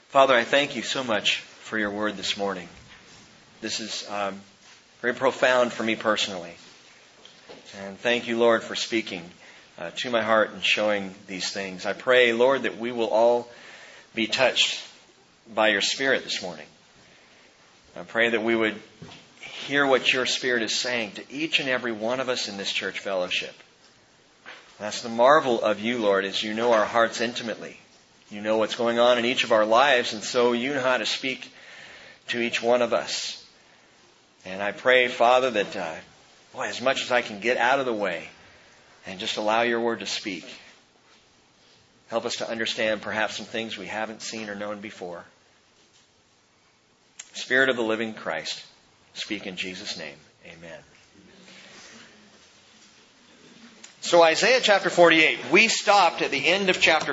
Father, I thank you so much for your word this morning. This is very profound for me personally. And thank you, Lord, for speaking to my heart and showing these things. I pray, Lord, that we will all be touched by your Spirit this morning. I pray that we would hear what your Spirit is saying to each and every one of us in this church fellowship. That's the marvel of you, Lord, is you know our hearts intimately. You know what's going on in each of our lives, and so you know how to speak to each one of us. And I pray, Father, that as much as I can get out of the way and just allow your word to speak. Help us to understand perhaps some things we haven't seen or known before. Spirit of the living Christ, speak in Jesus' name. Amen. So Isaiah chapter 48, we stopped at the end of chapter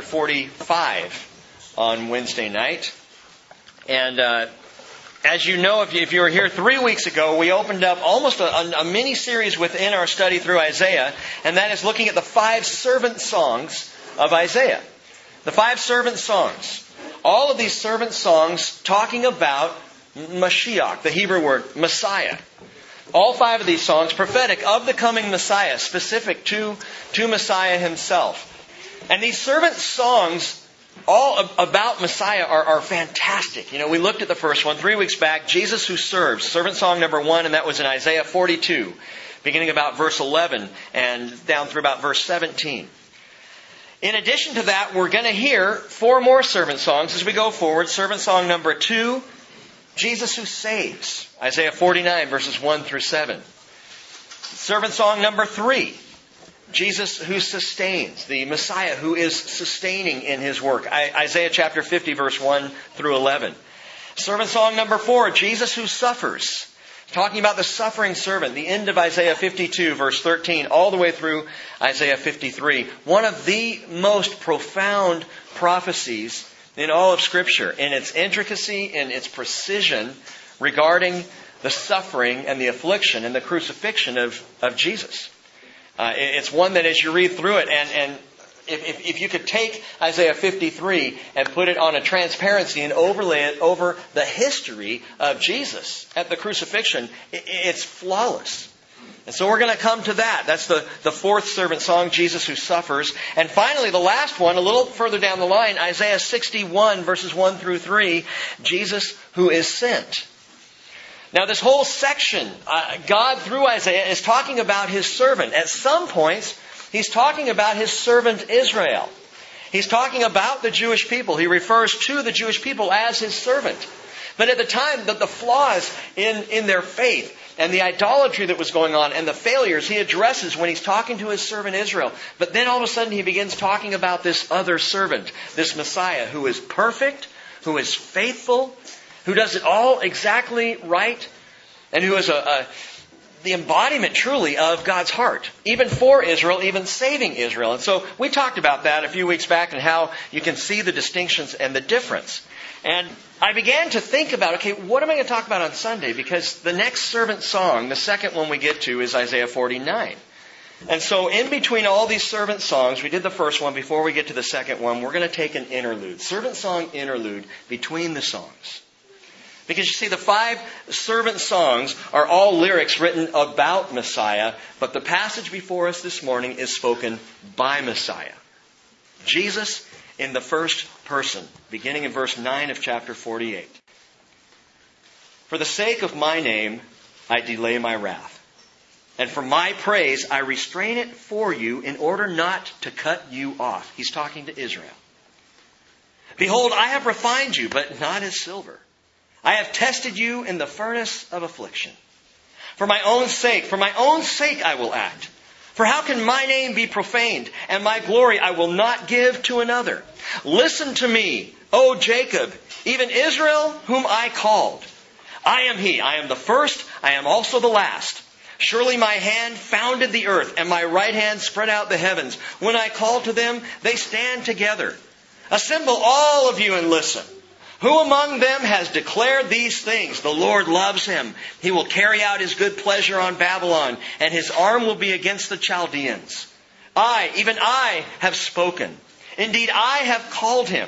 45 on Wednesday night. And as you know, if you were here 3 weeks ago, we opened up almost a mini-series within our study through Isaiah, and that is looking at the 5 servant songs of Isaiah. The 5 servant songs. All of these servant songs talking about Mashiach, the Hebrew word Messiah. All 5 of these songs prophetic of the coming Messiah, specific to Messiah himself. And these servant songs all about Messiah are fantastic. You know, we looked at the first one 3 weeks back, Jesus Who Serves, servant song number 1, and that was in Isaiah 42, beginning about verse 11 and down through about verse 17. In addition to that, we're going to hear 4 more servant songs as we go forward. Servant song number 2, Jesus Who Saves, Isaiah 49, verses 1 through 7. Servant song number 3, Jesus Who Sustains, the Messiah who is sustaining in His work, Isaiah chapter 50, verse 1 through 11. Servant song number 4, Jesus Who Suffers, talking about the suffering servant, the end of Isaiah 52, verse 13, all the way through Isaiah 53. One of the most profound prophecies in all of Scripture, in its intricacy, in its precision regarding the suffering and the affliction and the crucifixion of Jesus. It's one that as you read through it, and if you could take Isaiah 53 and put it on a transparency and overlay it over the history of Jesus at the crucifixion, it's flawless. And so we're going to come to that. That's the 4th servant song, Jesus Who Suffers. And finally, the last one, a little further down the line, Isaiah 61, verses 1 through 3, Jesus Who Is Sent. Now, this whole section, God through Isaiah is talking about His servant. At some points, He's talking about His servant Israel. He's talking about the Jewish people. He refers to the Jewish people as His servant. But at the time, the flaws in their faith and the idolatry that was going on and the failures He addresses when He's talking to His servant Israel. But then all of a sudden He begins talking about this other servant, this Messiah, who is perfect, who is faithful, who does it all exactly right, and who is the embodiment truly of God's heart, even for Israel, even saving Israel. And so we talked about that a few weeks back and how you can see the distinctions and the difference. And I began to think about, okay, what am I going to talk about on Sunday? Because the next servant song, the second one we get to, is Isaiah 49. And so in between all these servant songs, we did the first one. Before we get to the second one, we're going to take an interlude, servant song interlude between the songs. Because you see, the 5 servant songs are all lyrics written about Messiah, but the passage before us this morning is spoken by Messiah. Jesus in the first person, beginning in verse 9 of chapter 48. For the sake of my name, I delay my wrath. And for my praise, I restrain it for you in order not to cut you off. He's talking to Israel. Behold, I have refined you, but not as silver. I have tested you in the furnace of affliction. For my own sake I will act. For how can my name be profaned, and my glory I will not give to another? Listen to me, O Jacob, even Israel, whom I called. I am He, I am the first, I am also the last. Surely my hand founded the earth, and my right hand spread out the heavens. When I call to them, they stand together. Assemble all of you and listen. Who among them has declared these things? The Lord loves him. He will carry out His good pleasure on Babylon, and His arm will be against the Chaldeans. I, even I, have spoken. Indeed, I have called him.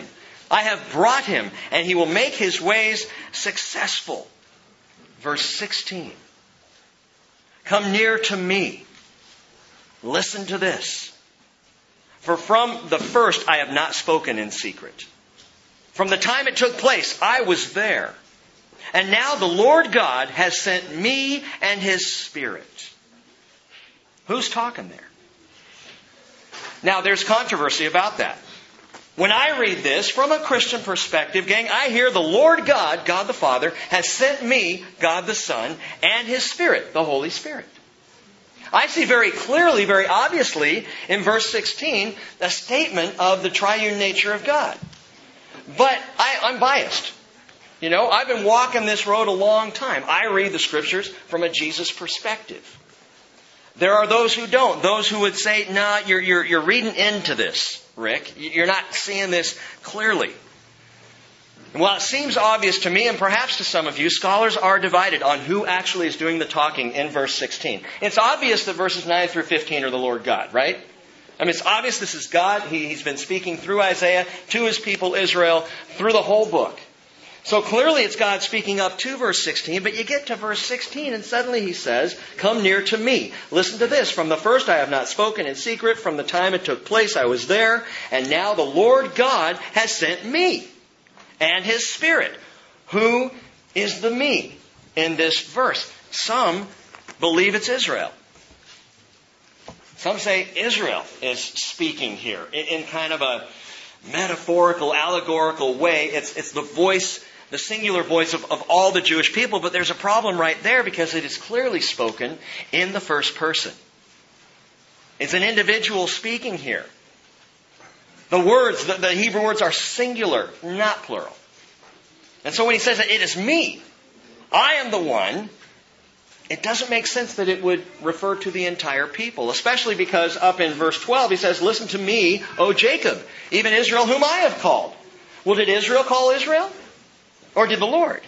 I have brought him, and he will make his ways successful. Verse 16. Come near to me. Listen to this. For from the first I have not spoken in secret. From the time it took place, I was there. And now the Lord God has sent me and his Spirit. Who's talking there? Now, there's controversy about that. When I read this from a Christian perspective, gang, I hear the Lord God, God the Father, has sent me, God the Son, and his Spirit, the Holy Spirit. I see very clearly, very obviously, in verse 16, a statement of the triune nature of God. But I'm biased. You know, I've been walking this road a long time. I read the Scriptures from a Jesus perspective. There are those who don't. Those who would say, nah, you're reading into this, Rick. You're not seeing this clearly. And while it seems obvious to me, and perhaps to some of you, scholars are divided on who actually is doing the talking in verse 16. It's obvious that verses 9 through 15 are the Lord God, right? I mean, it's obvious this is God. He's been speaking through Isaiah to his people Israel through the whole book. So clearly it's God speaking up to verse 16, but you get to verse 16 and suddenly he says, come near to me. Listen to this. From the first I have not spoken in secret. From the time it took place I was there. And now the Lord God has sent me and his Spirit. Who is the me in this verse? Some believe it's Israel. Some say Israel is speaking here in kind of a metaphorical, allegorical way. It's the voice, the singular voice of all the Jewish people, but there's a problem right there because it is clearly spoken in the first person. It's an individual speaking here. The words, the Hebrew words are singular, not plural. And so when he says that it is me, I am the one, it doesn't make sense that it would refer to the entire people, especially because up in verse 12 he says, listen to me, O Jacob, even Israel whom I have called. Well, did Israel call Israel? Or did the Lord?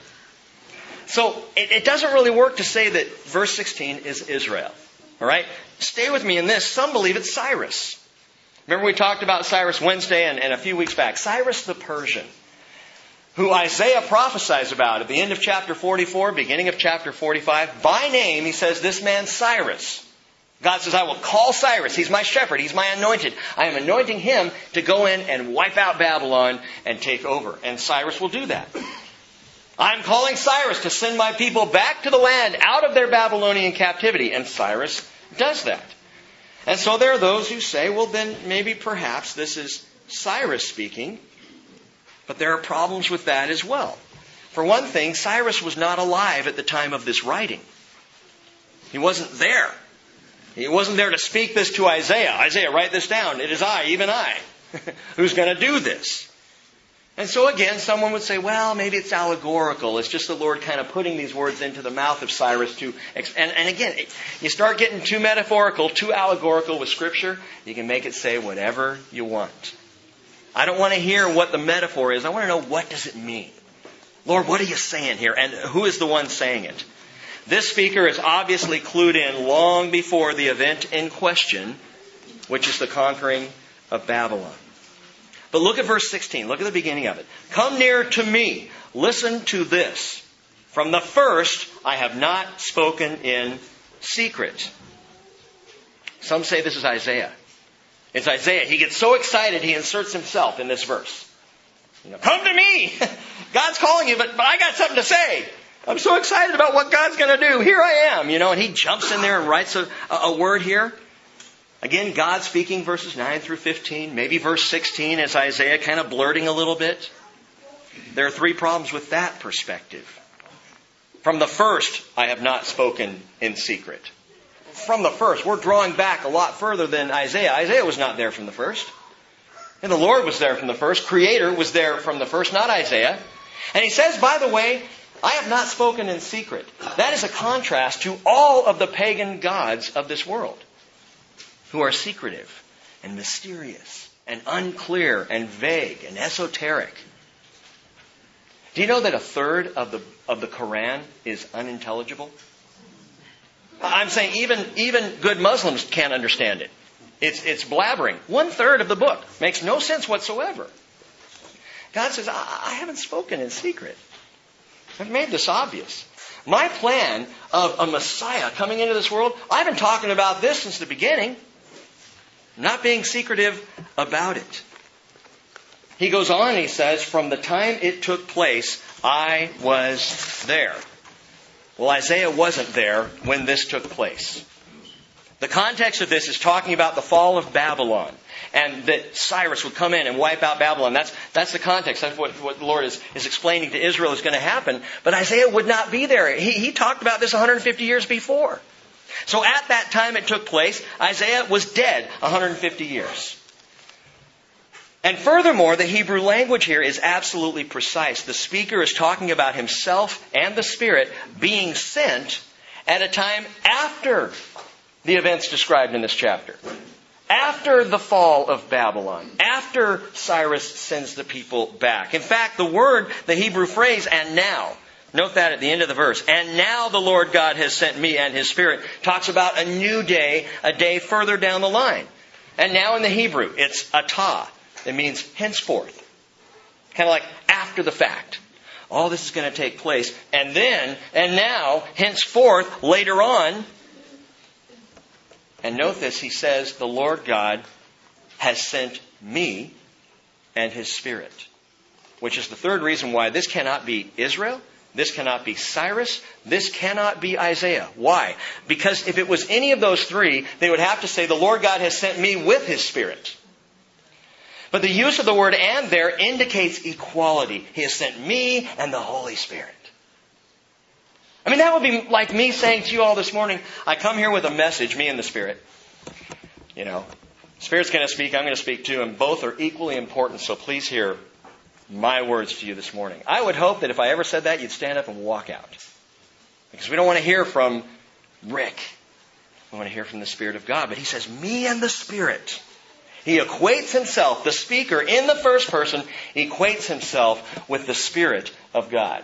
So it doesn't really work to say that verse 16 is Israel. All right? Stay with me in this. Some believe it's Cyrus. Remember we talked about Cyrus Wednesday and a few weeks back. Cyrus the Persian, who Isaiah prophesies about at the end of chapter 44, beginning of chapter 45. By name, he says, this man Cyrus. God says, I will call Cyrus. He's my shepherd. He's my anointed. I am anointing him to go in and wipe out Babylon and take over. And Cyrus will do that. I'm calling Cyrus to send my people back to the land out of their Babylonian captivity. And Cyrus does that. And so there are those who say, well, then maybe perhaps this is Cyrus speaking. But there are problems with that as well. For one thing, Cyrus was not alive at the time of this writing. He wasn't there. He wasn't there to speak this to Isaiah. Isaiah, write this down. It is I, even I, who's going to do this. And so again, someone would say, well, maybe it's allegorical. It's just the Lord kind of putting these words into the mouth of Cyrus to... And again, you start getting too metaphorical, too allegorical with Scripture, you can make it say whatever you want. I don't want to hear what the metaphor is. I want to know, what does it mean? Lord, what are you saying here? And who is the one saying it? This speaker is obviously clued in long before the event in question, which is the conquering of Babylon. But look at verse 16. Look at the beginning of it. Come near to me. Listen to this. From the first, I have not spoken in secret. Some say this is Isaiah. It's Isaiah. He gets so excited, he inserts himself in this verse. Come to me. God's calling you, but I got something to say. I'm so excited about what God's going to do. Here I am. And he jumps in there and writes a word here. Again, God speaking verses 9 through 15. Maybe verse 16 is Isaiah kind of blurting a little bit. There are three problems with that perspective. From the first, I have not spoken in secret. From the first. We're drawing back a lot further than Isaiah. Isaiah was not there from the first. And the Lord was there from the first. Creator was there from the first, not Isaiah. And he says, by the way, I have not spoken in secret. That is a contrast to all of the pagan gods of this world, who are secretive and mysterious and unclear and vague and esoteric. Do you know that a third of the Quran is unintelligible? I'm saying even good Muslims can't understand it. It's blabbering. 1/3 of the book makes no sense whatsoever. God says, I haven't spoken in secret. I've made this obvious. My plan of a Messiah coming into this world, I've been talking about this since the beginning. I'm not being secretive about it. He goes on and he says, from the time it took place, I was there. Well, Isaiah wasn't there when this took place. The context of this is talking about the fall of Babylon and that Cyrus would come in and wipe out Babylon. That's the context. That's what the Lord is explaining to Israel is going to happen. But Isaiah would not be there. He talked about this 150 years before. So at that time it took place, Isaiah was dead 150 years. And furthermore, the Hebrew language here is absolutely precise. The speaker is talking about himself and the Spirit being sent at a time after the events described in this chapter. After the fall of Babylon. After Cyrus sends the people back. In fact, the Hebrew phrase, and now, note that at the end of the verse, and now the Lord God has sent me and His Spirit, talks about a new day, a day further down the line. And now in the Hebrew, it's atah. It means henceforth. Kind of like after the fact. All this is going to take place. And then, and now, henceforth, later on. And note this, he says, the Lord God has sent me and His Spirit. Which is the third reason why this cannot be Israel. This cannot be Cyrus. This cannot be Isaiah. Why? Because if it was any of those three, they would have to say, the Lord God has sent me with His Spirit. But the use of the word and there indicates equality. He has sent me and the Holy Spirit. I mean, that would be like me saying to you all this morning, I come here with a message, me and the Spirit. You know, Spirit's going to speak, I'm going to speak too, and both are equally important, so please hear my words to you this morning. I would hope that if I ever said that, you'd stand up and walk out. Because we don't want to hear from Rick. We want to hear from the Spirit of God. But he says, me and the Spirit. He equates himself, the speaker in the first person, equates himself with the Spirit of God.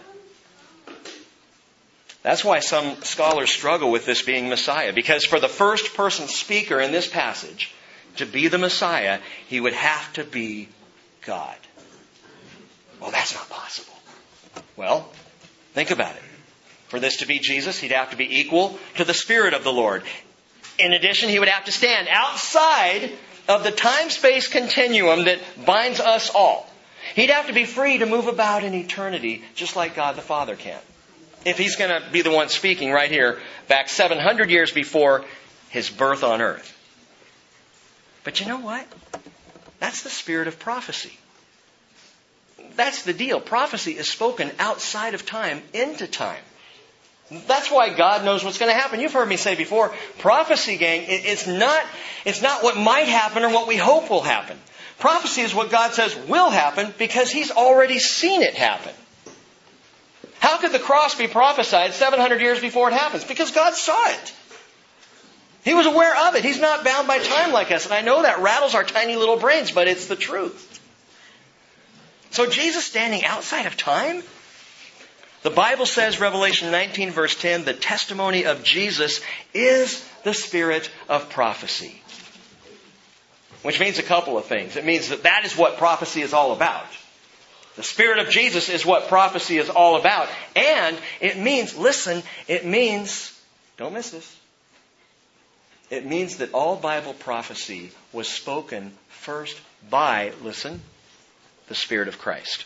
That's why some scholars struggle with this being Messiah. Because for the first person speaker in this passage to be the Messiah, he would have to be God. Well, that's not possible. Well, think about it. For this to be Jesus, he'd have to be equal to the Spirit of the Lord. In addition, he would have to stand outside of the time-space continuum that binds us all. He'd have to be free to move about in eternity, just like God the Father can. If he's going to be the one speaking right here, back 700 years before his birth on earth. But you know what? That's the spirit of prophecy. That's the deal. Prophecy is spoken outside of time, into time. That's why God knows what's going to happen. You've heard me say before, prophecy, gang, it's not what might happen or what we hope will happen. Prophecy is what God says will happen because He's already seen it happen. How could the cross be prophesied 700 years before it happens? Because God saw it. He was aware of it. He's not bound by time like us. And I know that rattles our tiny little brains, but it's the truth. So Jesus standing outside of time? The Bible says, Revelation 19 verse 10, the testimony of Jesus is the spirit of prophecy. Which means a couple of things. It means that is what prophecy is all about. The Spirit of Jesus is what prophecy is all about. And it means, listen, don't miss this. It means that all Bible prophecy was spoken first by, listen, the Spirit of Christ.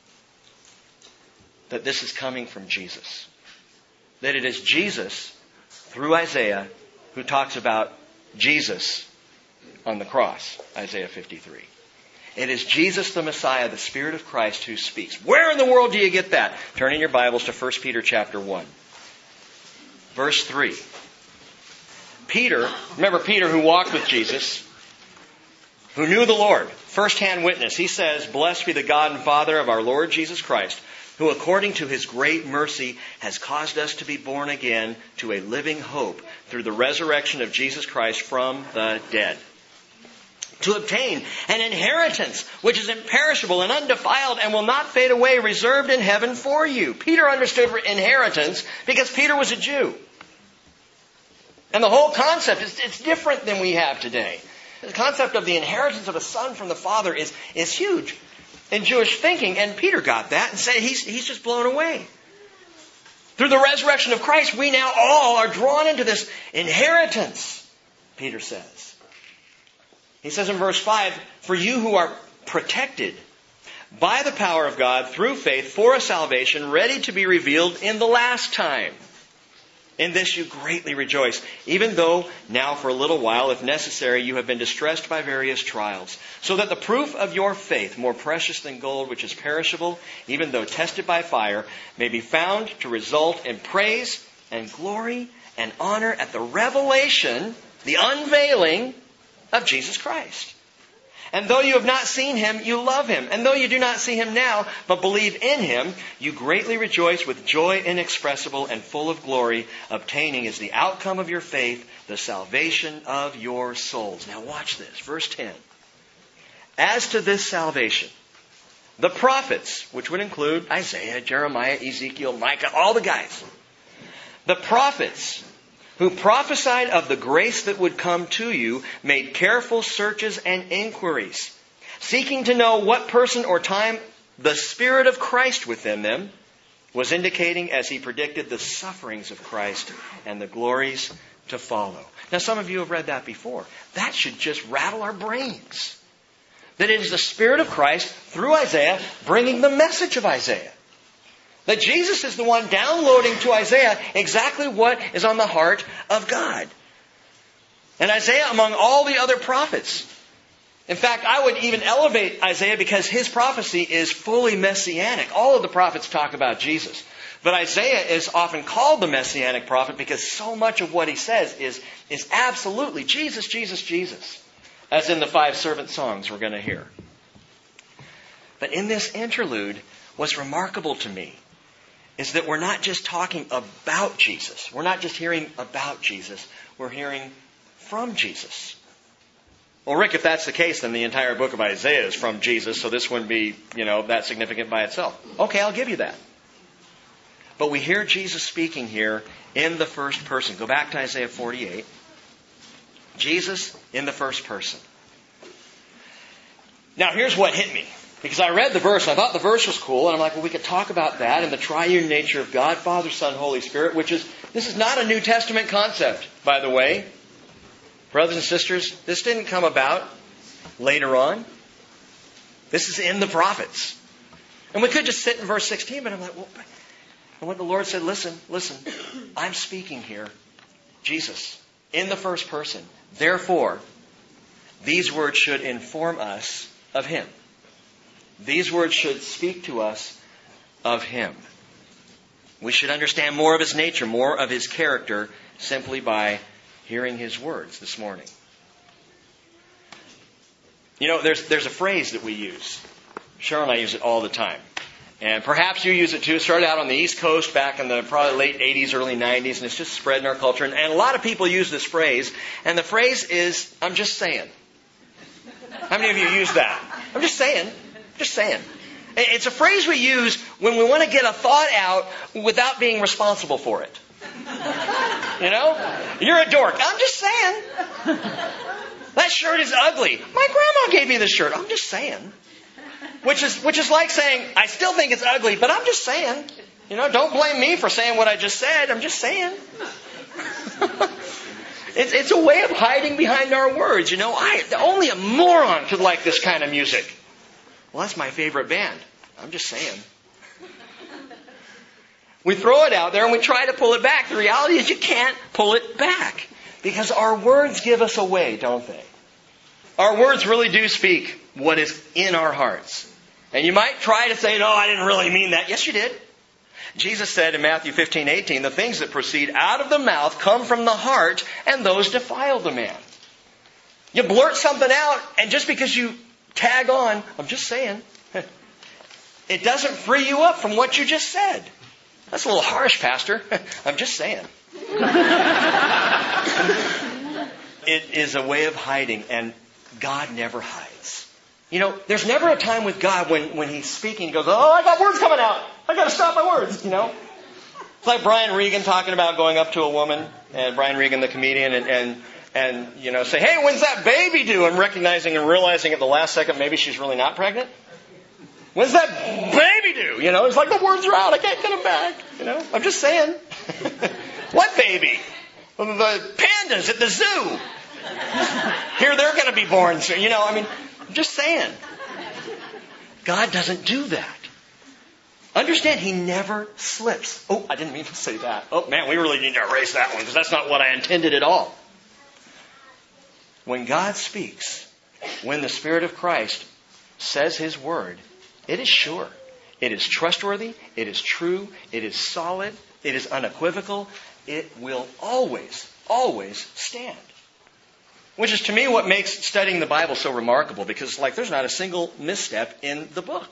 That this is coming from Jesus. That it is Jesus, through Isaiah, who talks about Jesus on the cross, Isaiah 53. It is Jesus the Messiah, the Spirit of Christ, who speaks. Where in the world do you get that? Turn in your Bibles to 1 Peter chapter 1. Verse 3. Peter, remember Peter who walked with Jesus, who knew the Lord, first-hand witness. He says, blessed be the God and Father of our Lord Jesus Christ, who according to His great mercy has caused us to be born again to a living hope through the resurrection of Jesus Christ from the dead. To obtain an inheritance which is imperishable and undefiled and will not fade away, reserved in heaven for you. Peter understood inheritance because Peter was a Jew. And the whole concept, it's different than we have today. The concept of the inheritance of a son from the father is huge. in Jewish thinking. And Peter got that and said he's just blown away. Through the resurrection of Christ, we now all are drawn into this inheritance, Peter says. He says in verse 5, "For you who are protected by the power of God through faith for a salvation ready to be revealed in the last time. In this you greatly rejoice, even though now for a little while, if necessary, you have been distressed by various trials, so that the proof of your faith, more precious than gold, which is perishable, even though tested by fire, may be found to result in praise and glory and honor at the revelation, the unveiling of Jesus Christ. And though you have not seen Him, you love Him. And though you do not see Him now, but believe in Him, you greatly rejoice with joy inexpressible and full of glory, obtaining as the outcome of your faith the salvation of your souls." Now watch this. Verse 10. "As to this salvation, the prophets," which would include Isaiah, Jeremiah, Ezekiel, Micah, all the guys. "The prophets who prophesied of the grace that would come to you, made careful searches and inquiries, seeking to know what person or time the Spirit of Christ within them was indicating as He predicted the sufferings of Christ and the glories to follow." Now, some of you have read that before. That should just rattle our brains. That it is the Spirit of Christ, through Isaiah, bringing the message of Isaiah. That Jesus is the one downloading to Isaiah exactly what is on the heart of God. And Isaiah, among all the other prophets, in fact, I would even elevate Isaiah because his prophecy is fully messianic. All of the prophets talk about Jesus. But Isaiah is often called the messianic prophet because so much of what he says is absolutely Jesus, Jesus, Jesus. As in the 5 servant songs we're going to hear. But in this interlude, what's remarkable to me is that we're not just talking about Jesus. We're not just hearing about Jesus. We're hearing from Jesus. Well, Rick, if that's the case, then the entire book of Isaiah is from Jesus, so this wouldn't be, that significant by itself. Okay, I'll give you that. But we hear Jesus speaking here in the first person. Go back to Isaiah 48. Jesus in the first person. Now, here's what hit me. Because I read the verse, I thought the verse was cool, and I'm like, well, we could talk about that and the triune nature of God, Father, Son, Holy Spirit, this is not a New Testament concept, by the way. Brothers and sisters, this didn't come about later on. This is in the prophets. And we could just sit in verse 16, but I'm like, well, and when the Lord said, listen, I'm speaking here, Jesus, in the first person. Therefore, these words should inform us of Him. These words should speak to us of Him. We should understand more of His nature, more of His character, simply by hearing His words this morning. There's a phrase that we use. Cheryl and I use it all the time. And perhaps you use it too. It started out on the East Coast back in the probably late 80s, early 90s, and it's just spread in our culture. And a lot of people use this phrase. And the phrase is, "I'm just saying." How many of you use that? I'm just saying. Just saying. It's a phrase we use when we want to get a thought out without being responsible for it. You're a dork. I'm just saying. That shirt is ugly. My grandma gave me this shirt. I'm just saying. Which is like saying, I still think it's ugly, but I'm just saying. Don't blame me for saying what I just said. I'm just saying. It's a way of hiding behind our words. Only a moron could like this kind of music. Well, that's my favorite band. I'm just saying. We throw it out there and we try to pull it back. The reality is you can't pull it back. Because our words give us away, don't they? Our words really do speak what is in our hearts. And you might try to say, no, I didn't really mean that. Yes, you did. Jesus said in Matthew 15:18, the things that proceed out of the mouth come from the heart, and those defile the man. You blurt something out, and just because you tag on, I'm just saying, it doesn't free you up from what you just said. That's a little harsh, Pastor. I'm just saying. It is a way of hiding, and God never hides. There's never a time with God when He's speaking, He goes, oh, I got words coming out. I got to stop my words, It's like Brian Regan talking about going up to a woman, and Brian Regan, the comedian, and say, hey, when's that baby due? And recognizing and realizing at the last second maybe she's really not pregnant. What does that baby do? It's like the words are out. I can't get them back. I'm just saying. What baby? The pandas at the zoo. Here they're going to be born soon. I'm just saying. God doesn't do that. Understand, He never slips. Oh, I didn't mean to say that. Oh, man, we really need to erase that one because that's not what I intended at all. When God speaks, when the Spirit of Christ says His word, it is sure. It is trustworthy. It is true. It is solid. It is unequivocal. It will always, always stand. Which is to me what makes studying the Bible so remarkable, because there's not a single misstep in the book.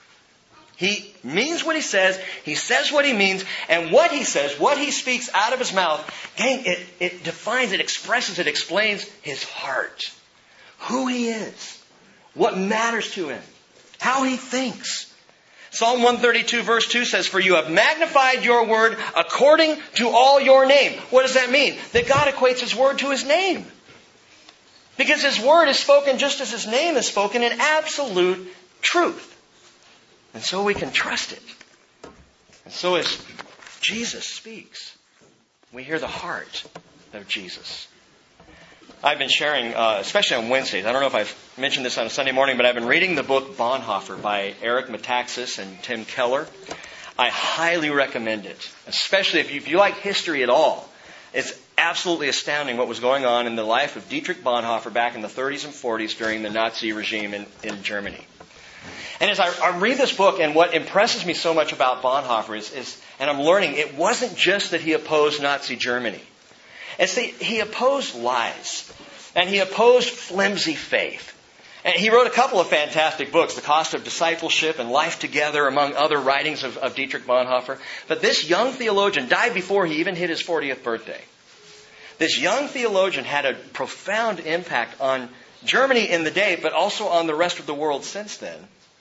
He means what He says what He means, and what He says, what He speaks out of His mouth, gang, it defines, it expresses, it explains His heart. Who He is. What matters to Him. How He thinks. Psalm 132 verse 2 says, "For you have magnified your word according to all your name." What does that mean? That God equates His word to His name. Because His word is spoken just as His name is spoken in absolute truth. And so we can trust it. And so as Jesus speaks, we hear the heart of Jesus. I've been sharing, especially on Wednesdays, I don't know if I've mentioned this on a Sunday morning, but I've been reading the book Bonhoeffer by Eric Metaxas and Tim Keller. I highly recommend it, especially if you like history at all. It's absolutely astounding what was going on in the life of Dietrich Bonhoeffer back in the 30s and 40s during the Nazi regime in Germany. And as I read this book, and what impresses me so much about Bonhoeffer is, and I'm learning, it wasn't just that he opposed Nazi Germany. It's that he opposed lies. And he opposed flimsy faith. And he wrote a couple of fantastic books, The Cost of Discipleship and Life Together, among other writings of Dietrich Bonhoeffer. But this young theologian died before he even hit his 40th birthday. This young theologian had a profound impact on Germany in the day, but also on the rest of the world since then.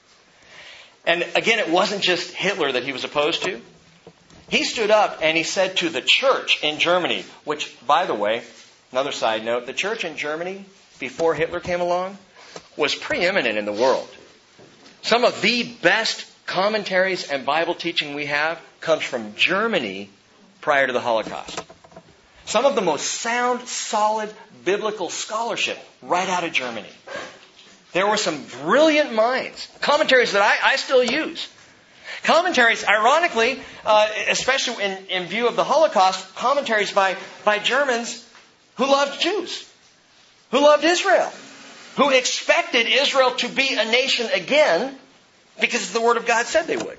And again, it wasn't just Hitler that he was opposed to. He stood up and he said to the church in Germany, which, by the way, another side note, the church in Germany, before Hitler came along, was preeminent in the world. Some of the best commentaries and Bible teaching we have comes from Germany prior to the Holocaust. Some of the most sound, solid biblical scholarship right out of Germany. There were some brilliant minds. Commentaries that I still use. Commentaries, ironically, especially in view of the Holocaust, commentaries by Germans who loved Jews, who loved Israel, who expected Israel to be a nation again because the Word of God said they would.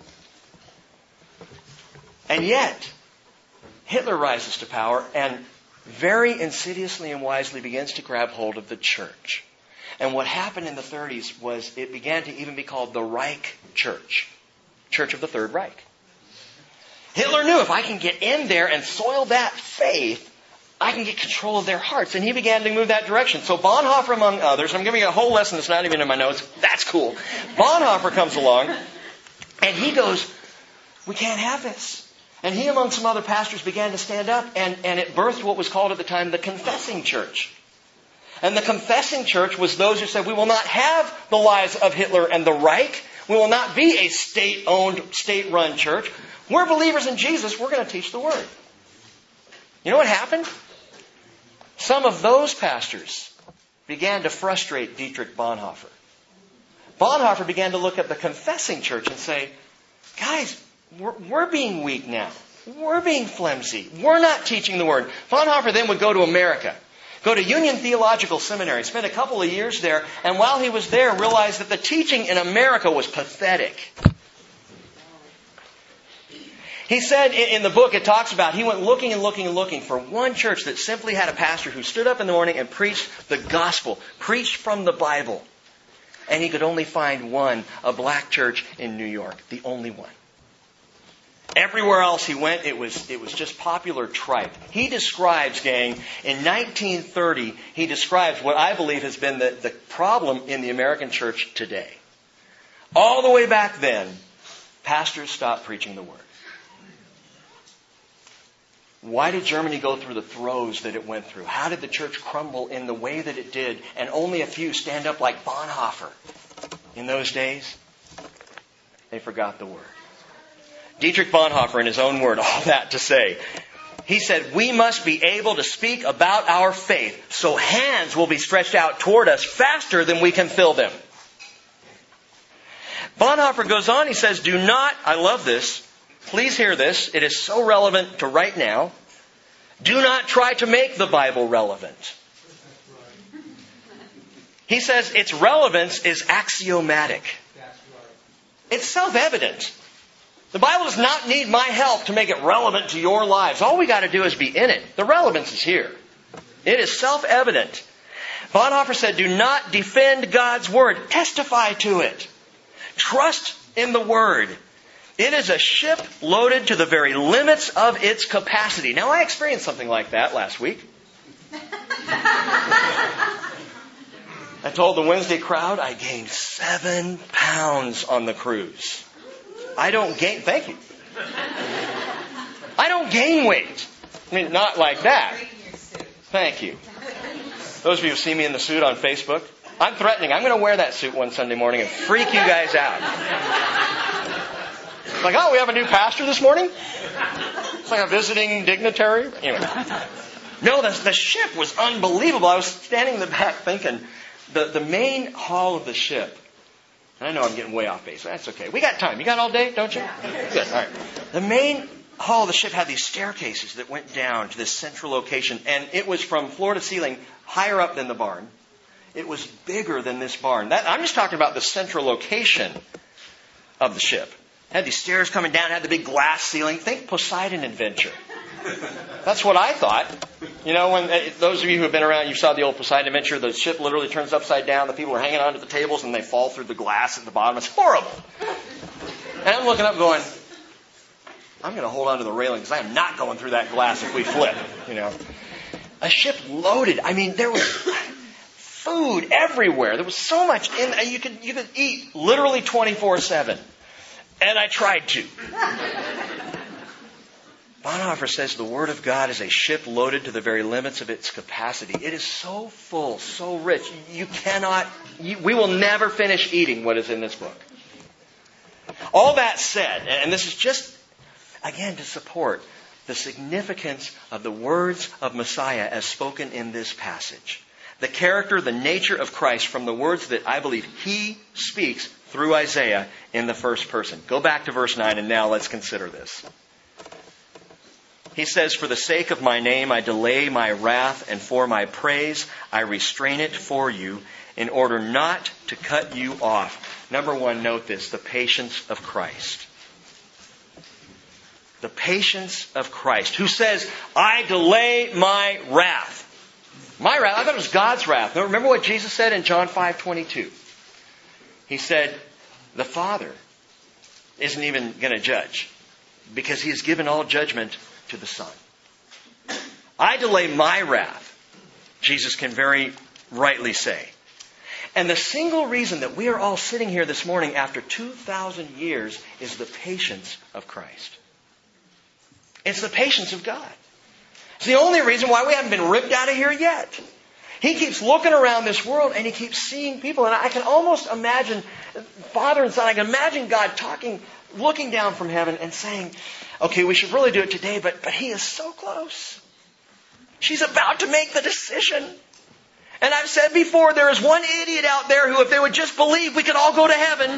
And yet, Hitler rises to power and very insidiously and wisely begins to grab hold of the church. And what happened in the 30s was it began to even be called the Reich Church. Church of the Third Reich. Hitler knew if I can get in there and soil that faith, I can get control of their hearts. And he began to move that direction. So Bonhoeffer, among others, I'm giving you a whole lesson that's not even in my notes. That's cool. Bonhoeffer comes along and he goes, we can't have this. And he, among some other pastors, began to stand up and it birthed what was called at the time the Confessing Church. And the Confessing Church was those who said, we will not have the lies of Hitler and the Reich. We will not be a state-owned, state-run church. We're believers in Jesus. We're going to teach the Word. You know what happened? Some of those pastors began to frustrate Dietrich Bonhoeffer. Bonhoeffer began to look at the Confessing Church and say, guys, we're being weak now. We're being flimsy. We're not teaching the Word. Bonhoeffer then would go to America. Go to Union Theological Seminary, spent a couple of years there, and while he was there, realized that the teaching in America was pathetic. He said in the book, it talks about, he went looking and looking and looking for one church that simply had a pastor who stood up in the morning and preached the gospel, preached from the Bible. And he could only find one, a black church in New York, the only one. Everywhere else he went, it was just popular tripe. He describes, gang, in 1930, he describes what I believe has been the problem in the American church today. All the way back then, pastors stopped preaching the Word. Why did Germany go through the throes that it went through? How did the church crumble in the way that it did, and only a few stand up like Bonhoeffer in those days? They forgot the word. Dietrich Bonhoeffer, in his own word, all that to say, he said, we must be able to speak about our faith so hands will be stretched out toward us faster than we can fill them. Bonhoeffer goes on, he says, do not, I love this, please hear this, it is so relevant to right now, do not try to make the Bible relevant. He says its relevance is axiomatic. It's self-evident. The Bible does not need my help to make it relevant to your lives. All we got to do is be in it. The relevance is here. It is self-evident. Bonhoeffer said, do not defend God's Word. Testify to it. Trust in the Word. It is a ship loaded to the very limits of its capacity. Now, I experienced something like that last week. I told the Wednesday crowd I gained 7 pounds on the cruise. I don't gain, thank you. I don't gain weight. I mean, not like that. Thank you. Those of you who see me in the suit on Facebook, I'm threatening. I'm going to wear that suit one Sunday morning and freak you guys out. Like, oh, we have a new pastor this morning? It's like a visiting dignitary. Anyway. No, the ship was unbelievable. I was standing in the back thinking, the main hall of the ship, and I know I'm getting way off base. That's okay. We got time. You got all day, don't you? Yeah. Good. All right. The main hall of the ship had these staircases that went down to this central location, and it was from floor to ceiling higher up than the barn. It was bigger than this barn. I'm just talking about the central location of the ship. It had these stairs coming down, it had the big glass ceiling. Think Poseidon Adventure. That's what I thought. You know, when those of you who have been around, you saw the old Poseidon Adventure, the ship literally turns upside down, the people are hanging onto the tables and they fall through the glass at the bottom. It's horrible. And I'm looking up going, I'm going to hold on to the railing because I am not going through that glass if we flip, you know. A ship loaded. I mean, there was food everywhere. There was so much in you could eat literally 24/7. And I tried to. Bonhoeffer says the Word of God is a ship loaded to the very limits of its capacity. It is so full, so rich. We will never finish eating what is in this book. All that said, and this is just, again, to support the significance of the words of Messiah as spoken in this passage. The character, the nature of Christ from the words that I believe He speaks through Isaiah in the first person. Go back to verse 9 and now let's consider this. He says, for the sake of my name I delay my wrath, and for my praise I restrain it for you, in order not to cut you off. Number one, note this, the patience of Christ. The patience of Christ, who says, I delay my wrath. My wrath, I thought it was God's wrath. Now, remember what Jesus said in John 5:22. He said, the Father isn't even going to judge because He has given all judgment to the Son. I delay my wrath, Jesus can very rightly say. And the single reason that we are all sitting here this morning after 2,000 years is the patience of Christ. It's the patience of God. It's the only reason why we haven't been ripped out of here yet. He keeps looking around this world and He keeps seeing people. And I can almost imagine, Father and Son, I can imagine God talking, looking down from heaven and saying, okay, we should really do it today, but He is so close. She's about to make the decision. And I've said before, there is one idiot out there who, if they would just believe, we could all go to heaven.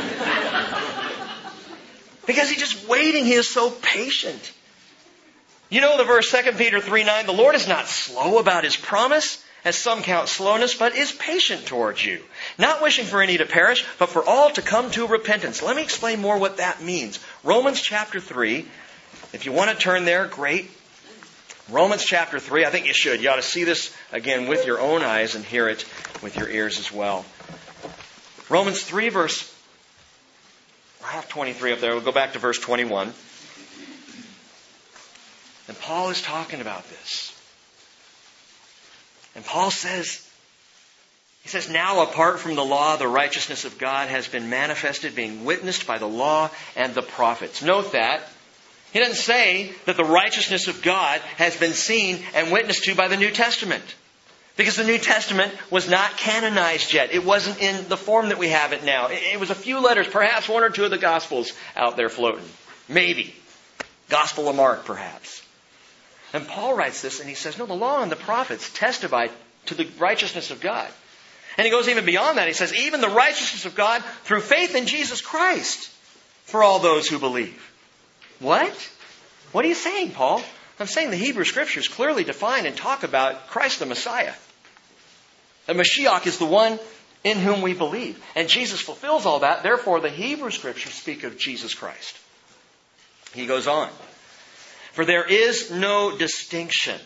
Because He's just waiting. He is so patient. You know the verse 2 Peter 3:9, the Lord is not slow about His promise, as some count slowness, but is patient towards you, not wishing for any to perish, but for all to come to repentance. Let me explain more what that means. Romans chapter 3, if you want to turn there, great. Romans chapter 3, I think you should. You ought to see this again with your own eyes and hear it with your ears as well. Romans 3 verse, I have 23 up there. We'll go back to verse 21. And Paul is talking about this. And Paul says, he says, now apart from the law, the righteousness of God has been manifested, being witnessed by the law and the prophets. Note that. He doesn't say that the righteousness of God has been seen and witnessed to by the New Testament. Because the New Testament was not canonized yet. It wasn't in the form that we have it now. It was a few letters, perhaps one or two of the Gospels out there floating. Maybe. Gospel of Mark, perhaps. And Paul writes this and he says, no, the law and the prophets testify to the righteousness of God. And he goes even beyond that. He says, even the righteousness of God through faith in Jesus Christ for all those who believe. What? What are you saying, Paul? I'm saying the Hebrew Scriptures clearly define and talk about Christ the Messiah. The Mashiach is the one in whom we believe. And Jesus fulfills all that. Therefore, the Hebrew Scriptures speak of Jesus Christ. He goes on. For there is no distinction.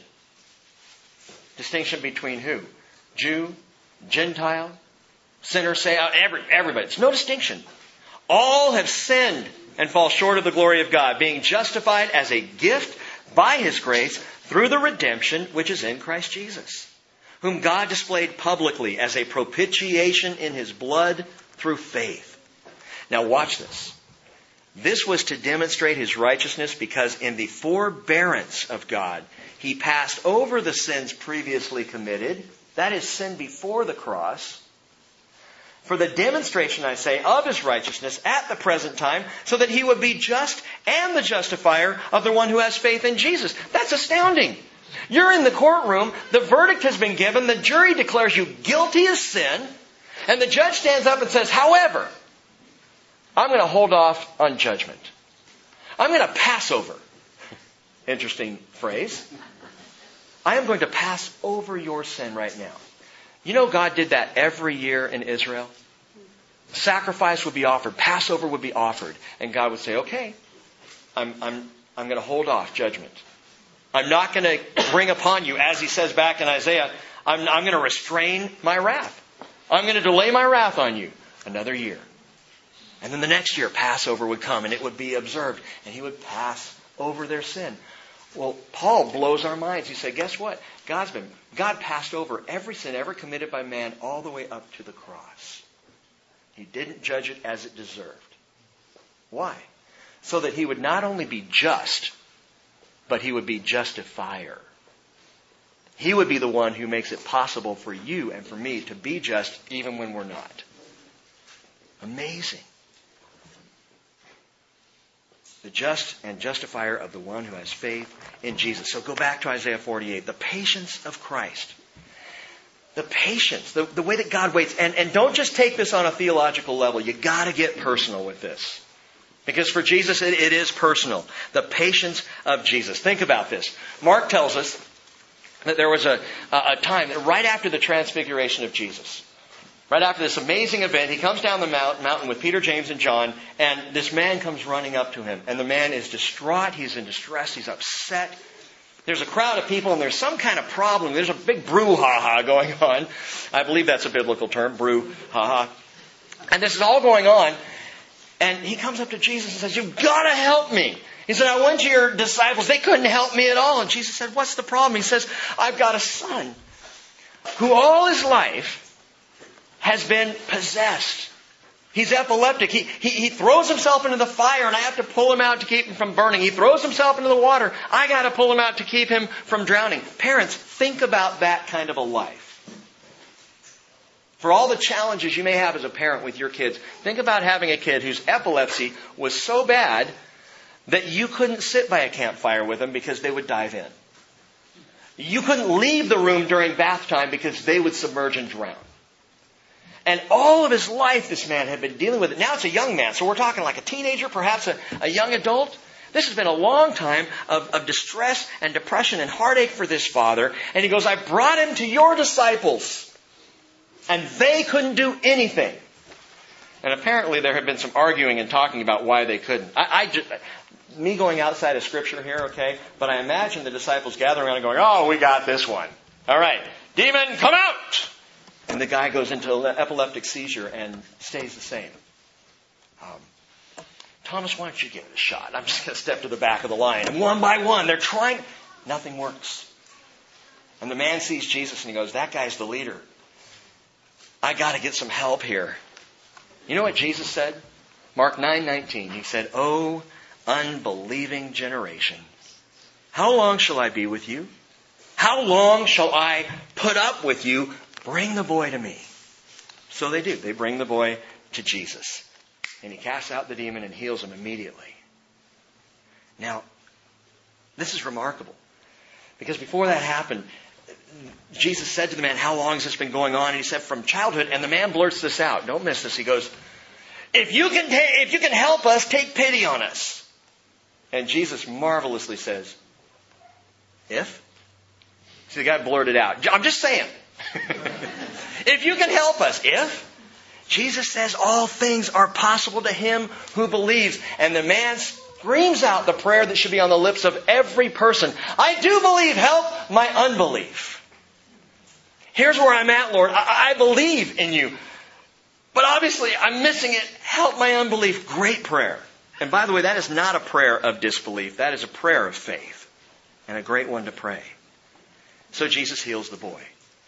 Distinction between who? Jew, Gentile, sinner, say, everybody. It's no distinction. All have sinned and fall short of the glory of God, being justified as a gift by His grace through the redemption which is in Christ Jesus, whom God displayed publicly as a propitiation in His blood through faith. Now watch this. This was to demonstrate His righteousness because in the forbearance of God, He passed over the sins previously committed, that is sin before the cross, for the demonstration, I say, of His righteousness at the present time, so that He would be just and the justifier of the one who has faith in Jesus. That's astounding. You're in the courtroom, the verdict has been given, the jury declares you guilty of sin, and the judge stands up and says, however, I'm going to hold off on judgment. I'm going to pass over. Interesting phrase. I am going to pass over your sin right now. You know God did that every year in Israel? Sacrifice would be offered. Passover would be offered. And God would say, okay, I'm going to hold off judgment. I'm not going to bring upon you, as He says back in Isaiah, I'm going to restrain my wrath. I'm going to delay my wrath on you another year. And then the next year, Passover would come and it would be observed. And He would pass over their sin. Well, Paul blows our minds. He said, guess what? God passed over every sin ever committed by man all the way up to the cross. He didn't judge it as it deserved. Why? So that He would not only be just, but He would be justifier. He would be the one who makes it possible for you and for me to be just even when we're not. Amazing. The just and justifier of the one who has faith in Jesus. So go back to Isaiah 48. The patience of Christ. The patience. The way that God waits. And don't just take this on a theological level. You got to get personal with this. Because for Jesus, it is personal. The patience of Jesus. Think about this. Mark tells us that there was a time right after the transfiguration of Jesus. Right after this amazing event, He comes down the mountain with Peter, James, and John, and this man comes running up to Him. And the man is distraught, he's in distress, he's upset. There's a crowd of people and there's some kind of problem. There's a big brouhaha going on. I believe that's a biblical term, brouhaha. And this is all going on. And he comes up to Jesus and says, you've got to help me. He said, I went to your disciples, they couldn't help me at all. And Jesus said, what's the problem? He says, I've got a son who all his life has been possessed. He's epileptic. He throws himself into the fire and I have to pull him out to keep him from burning. He throws himself into the water. I got to pull him out to keep him from drowning. Parents, think about that kind of a life. For all the challenges you may have as a parent with your kids, think about having a kid whose epilepsy was so bad that you couldn't sit by a campfire with them because they would dive in. You couldn't leave the room during bath time because they would submerge and drown. And all of his life, this man had been dealing with it. Now it's a young man, so we're talking like a teenager, perhaps a young adult. This has been a long time of distress and depression and heartache for this father. And he goes, I brought him to your disciples, and they couldn't do anything. And apparently there had been some arguing and talking about why they couldn't. Me going outside of Scripture here, okay, but I imagine the disciples gathering around and going, oh, we got this one. All right, demon, come out! And the guy goes into an epileptic seizure and stays the same. Thomas, why don't you give it a shot? I'm just going to step to the back of the line. And one by one, they're trying. Nothing works. And the man sees Jesus and he goes, that guy's the leader. I got to get some help here. You know what Jesus said? Mark 9:19. He said, oh, unbelieving generation, how long shall I be with you? How long shall I put up with you? Bring the boy to me. So they do. They bring the boy to Jesus. And he casts out the demon and heals him immediately. Now, this is remarkable. Because before that happened, Jesus said to the man, how long has this been going on? And he said, from childhood. And the man blurts this out. Don't miss this. He goes, if you can help us, take pity on us. And Jesus marvelously says, if? See, the guy blurted out. I'm just saying. If you can help us. If? Jesus says all things are possible to him who believes. And the man screams out the prayer that should be on the lips of every person. I do believe. Help my unbelief. Here's where I'm at, Lord. I believe in you. But obviously I'm missing it. Help my unbelief. Great prayer. And by the way, that is not a prayer of disbelief. That is a prayer of faith. And a great one to pray. So Jesus heals the boy.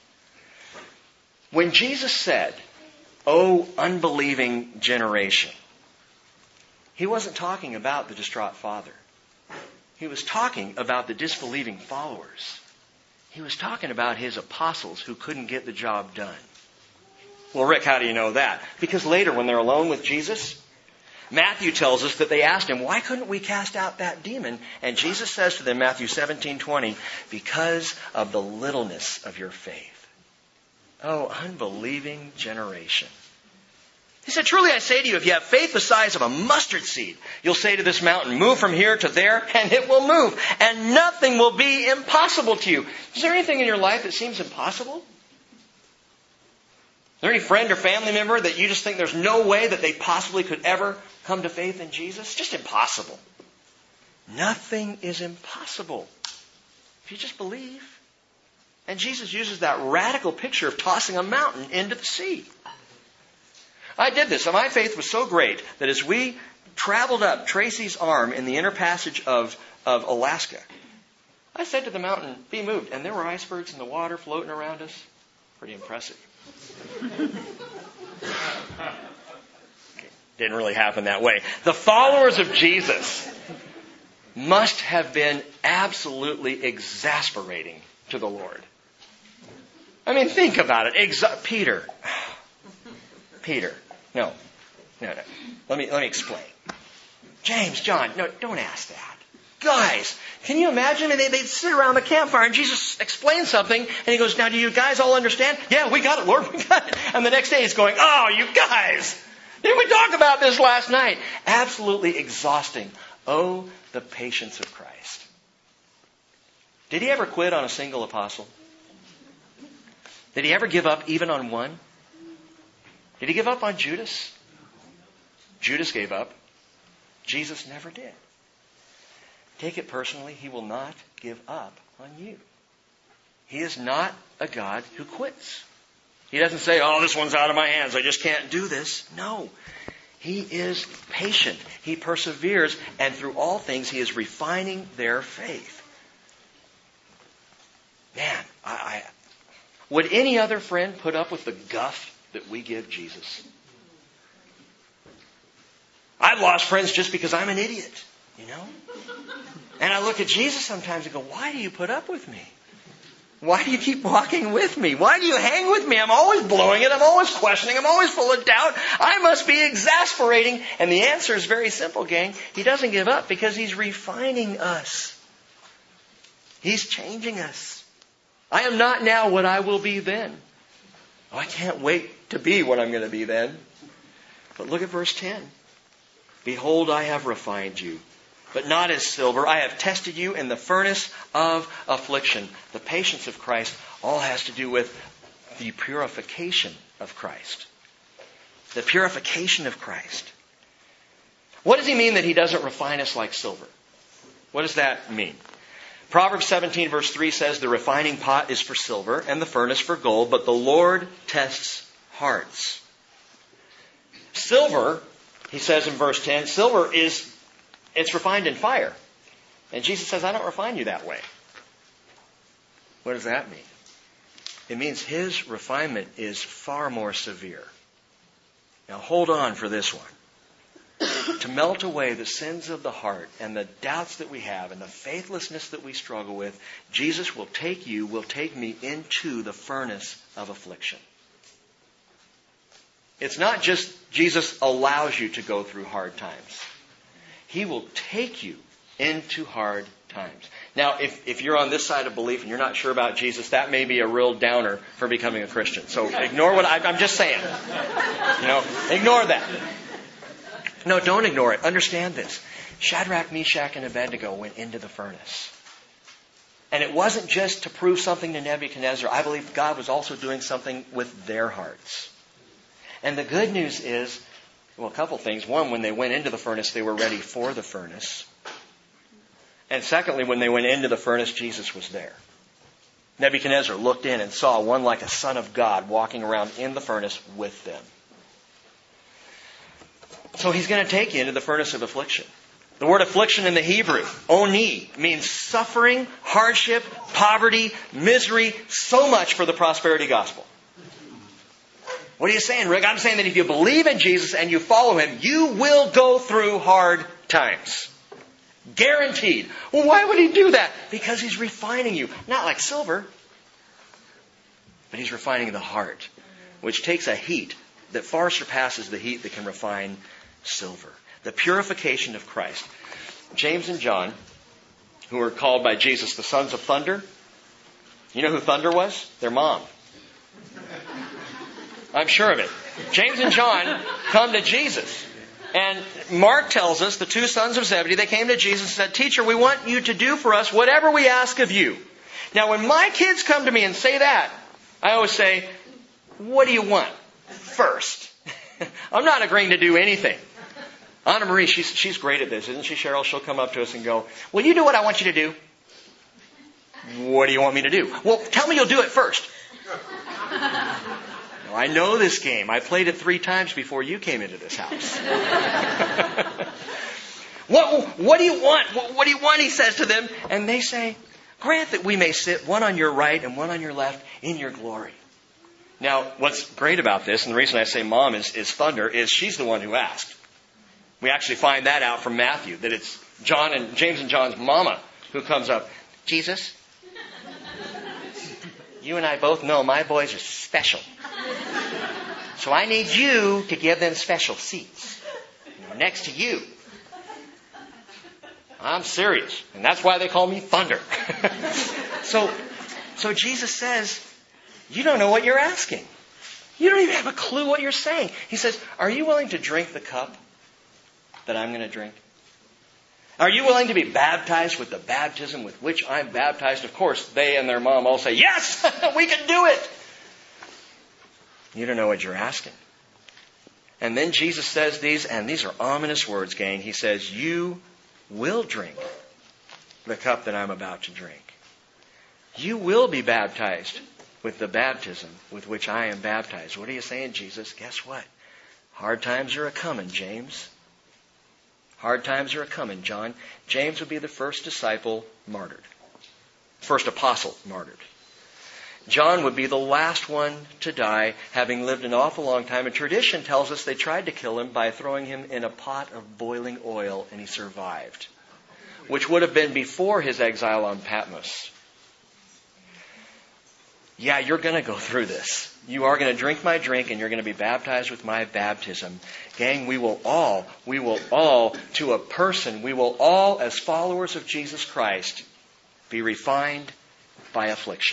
When Jesus said, "O unbelieving generation," he wasn't talking about the distraught father. He was talking about the disbelieving followers. He was talking about his apostles who couldn't get the job done. Well, Rick, how do you know that? Because later when they're alone with Jesus, Matthew tells us that they asked him, why couldn't we cast out that demon? And Jesus says to them, Matthew 17:20, because of the littleness of your faith. Oh, unbelieving generation. He said, truly I say to you, if you have faith the size of a mustard seed, you'll say to this mountain, move from here to there, and it will move. And nothing will be impossible to you. Is there anything in your life that seems impossible? Is there any friend or family member that you just think there's no way that they possibly could ever come to faith in Jesus? It's just impossible. Nothing is impossible if you just believe. And Jesus uses that radical picture of tossing a mountain into the sea. I did this, and my faith was so great that as we traveled up Tracy's Arm in the inner passage of Alaska, I said to the mountain, be moved. And there were icebergs in the water floating around us. Pretty impressive. Didn't really happen that way. The followers of Jesus must have been absolutely exasperating to the Lord. I mean, think about it. Peter. No. Let me explain. James, John, no, don't ask that. Guys, can you imagine? They'd sit around the campfire and Jesus explains something and he goes, now do you guys all understand? Yeah, we got it, Lord, we got it. And the next day he's going, oh, you guys, didn't we talk about this last night? Absolutely exhausting. Oh, the patience of Christ. Did he ever quit on a single apostle? Did he ever give up even on one? Did he give up on Judas? Judas gave up. Jesus never did. Take it personally, he will not give up on you. He is not a God who quits. He doesn't say, oh, this one's out of my hands, I just can't do this. No. He is patient. He perseveres, and through all things he is refining their faith. Man, would any other friend put up with the guff that we give Jesus? I've lost friends just because I'm an idiot, you know? And I look at Jesus sometimes and go, why do you put up with me? Why do you keep walking with me? Why do you hang with me? I'm always blowing it. I'm always questioning. I'm always full of doubt. I must be exasperating. And the answer is very simple, gang. He doesn't give up because he's refining us. He's changing us. I am not now what I will be then. Oh, I can't wait to be what I'm going to be then. But look at verse 10. Behold, I have refined you, but not as silver. I have tested you in the furnace of affliction. The patience of Christ all has to do with the purification of Christ. The purification of Christ. What does he mean that he doesn't refine us like silver? What does that mean? Proverbs 17 verse 3 says, the refining pot is for silver and the furnace for gold, but the Lord tests hearts. Silver, he says in verse 10, silver it's refined in fire. And Jesus says, I don't refine you that way. What does that mean? It means his refinement is far more severe. Now hold on for this one. to melt away the sins of the heart and the doubts that we have and the faithlessness that we struggle with, Jesus will take me into the furnace of affliction. It's not just Jesus allows you to go through hard times. He will take you into hard times. Now, if you're on this side of belief and you're not sure about Jesus, that may be a real downer for becoming a Christian. So ignore what I'm just saying. Ignore that. No, don't ignore it. Understand this. Shadrach, Meshach, and Abednego went into the furnace. And it wasn't just to prove something to Nebuchadnezzar. I believe God was also doing something with their hearts. And the good news is, well, a couple things. One, when they went into the furnace, they were ready for the furnace. And secondly, when they went into the furnace, Jesus was there. Nebuchadnezzar looked in and saw one like a son of God walking around in the furnace with them. So he's going to take you into the furnace of affliction. The word affliction in the Hebrew, oni, means suffering, hardship, poverty, misery, so much for the prosperity gospel. What are you saying, Rick? I'm saying that if you believe in Jesus and you follow Him, you will go through hard times. Guaranteed. Well, why would He do that? Because He's refining you. Not like silver, but He's refining the heart, which takes a heat that far surpasses the heat that can refine silver. The purification of Christ. James and John, who were called by Jesus the sons of thunder. You know who thunder was? Their mom. I'm sure of it. James and John come to Jesus. And Mark tells us, the two sons of Zebedee, they came to Jesus and said, "Teacher, we want you to do for us whatever we ask of you." Now, when my kids come to me and say that, I always say, "What do you want first?" I'm not agreeing to do anything. Anna Marie, she's great at this, isn't she, Cheryl? She'll come up to us and go, "Will you do what I want you to do?" "What do you want me to do?" "Well, tell me you'll do it first." Well, I know this game. I played it 3 times before you came into this house. What do you want? What do you want? He says to them. And they say, "Grant that we may sit one on your right and one on your left in your glory." Now, what's great about this, and the reason I say mom is thunder, is she's the one who asked. We actually find that out from Matthew, that it's James and John's mama who comes up. "Jesus, you and I both know my boys are special. So I need you to give them special seats next to you." I'm serious. And that's why they call me Thunder. So Jesus says, you don't know what you're asking. You don't even have a clue what you're saying. He says, "Are you willing to drink the cup that I'm going to drink? Are you willing to be baptized with the baptism with which I'm baptized?" Of course, they and their mom all say, "Yes, we can do it." You don't know what you're asking. And then Jesus says these, and these are ominous words, gang. He says, "You will drink the cup that I'm about to drink. You will be baptized with the baptism with which I am baptized." What are you saying, Jesus? Guess what? Hard times are a-coming, James. Hard times are a-coming, John. James would be the first disciple martyred. First apostle martyred. John would be the last one to die, having lived an awful long time. And tradition tells us they tried to kill him by throwing him in a pot of boiling oil, and he survived, which would have been before his exile on Patmos. Yeah, you're going to go through this. You are going to drink my drink, and you're going to be baptized with my baptism. Gang, we will all, to a person, we will all, as followers of Jesus Christ, be refined by affliction.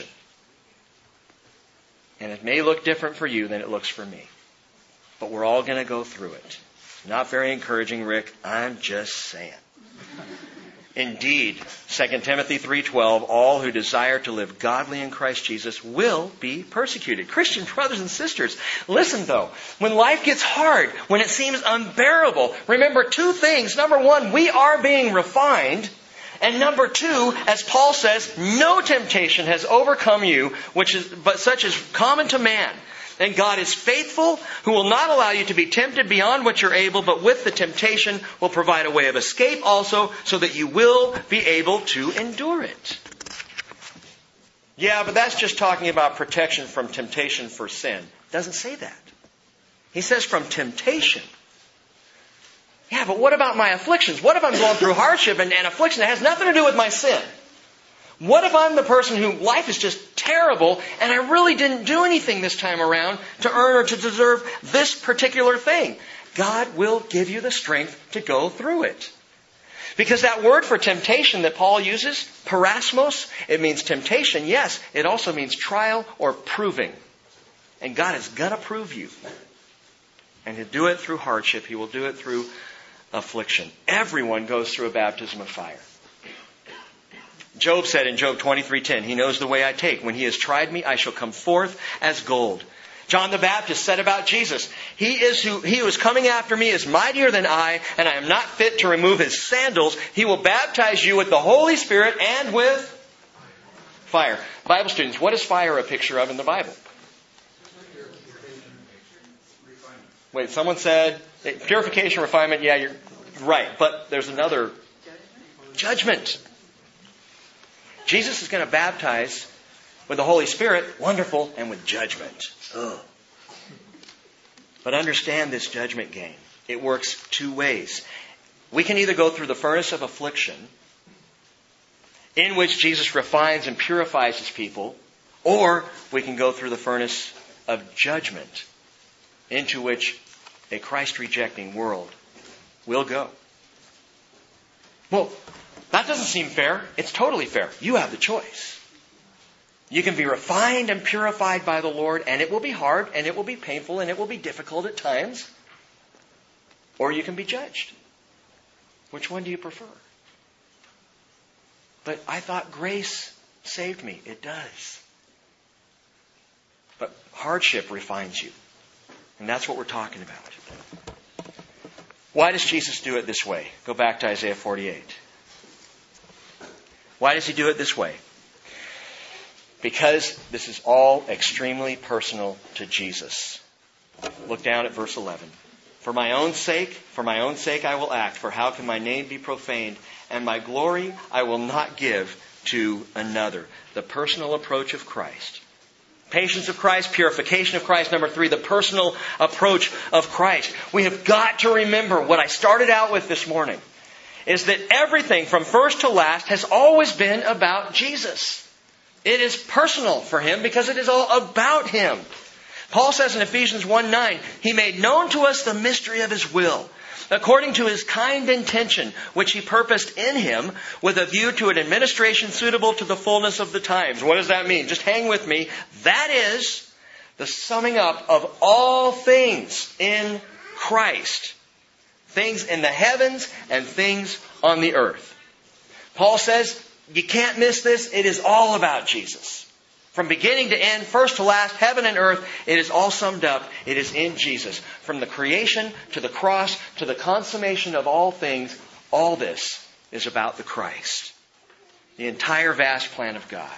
And it may look different for you than it looks for me. But we're all going to go through it. Not very encouraging, Rick. I'm just saying. Indeed, 2 Timothy 3:12, all who desire to live godly in Christ Jesus will be persecuted. Christian brothers and sisters, listen though. When life gets hard, when it seems unbearable, remember 2 things. Number 1, we are being refined. And number 2, as Paul says, no temptation has overcome you, but such is common to man. And God is faithful, who will not allow you to be tempted beyond what you're able, but with the temptation will provide a way of escape also, so that you will be able to endure it. Yeah, but that's just talking about protection from temptation for sin. It doesn't say that. He says from temptation. Yeah, but what about my afflictions? What if I'm going through hardship and affliction that has nothing to do with my sin? What if I'm the person who life is just terrible and I really didn't do anything this time around to earn or to deserve this particular thing? God will give you the strength to go through it. Because that word for temptation that Paul uses, parasmos, it means temptation. Yes, it also means trial or proving. And God is going to prove you. And He'll do it through hardship. He will do it through affliction. Everyone goes through a baptism of fire. Job said in Job 23:10, He knows the way I take. When He has tried me, I shall come forth as gold. John the Baptist said about Jesus, He who is coming after me is mightier than I, and I am not fit to remove His sandals. He will baptize you with the Holy Spirit and with fire. Bible students, what is fire a picture of in the Bible? Wait, someone said, purification, refinement, yeah, you're right. But there's another, judgment. Jesus is going to baptize with the Holy Spirit, wonderful, and with judgment. Ugh. But understand this judgment game. It works two ways. We can either go through the furnace of affliction, in which Jesus refines and purifies His people, or we can go through the furnace of judgment, into which a Christ-rejecting world will go. Well, that doesn't seem fair. It's totally fair. You have the choice. You can be refined and purified by the Lord, and it will be hard, and it will be painful, and it will be difficult at times. Or you can be judged. Which one do you prefer? But I thought grace saved me. It does. But hardship refines you. And that's what we're talking about. Why does Jesus do it this way? Go back to Isaiah 48. Why does He do it this way? Because this is all extremely personal to Jesus. Look down at verse 11. For my own sake I will act, for how can my name be profaned? And my glory I will not give to another. The personal approach of Christ. Patience of Christ, purification of Christ. Number 3, the personal approach of Christ. We have got to remember what I started out with this morning. Is that everything from first to last has always been about Jesus. It is personal for Him because it is all about Him. Paul says in Ephesians 1:9, He made known to us the mystery of His will, according to His kind intention, which He purposed in Him, with a view to an administration suitable to the fullness of the times. What does that mean? Just hang with me. That is the summing up of all things in Christ. Things in the heavens and things on the earth. Paul says, you can't miss this. It is all about Jesus. From beginning to end, first to last, heaven and earth, it is all summed up. It is in Jesus. From the creation to the cross to the consummation of all things, all this is about the Christ. The entire vast plan of God.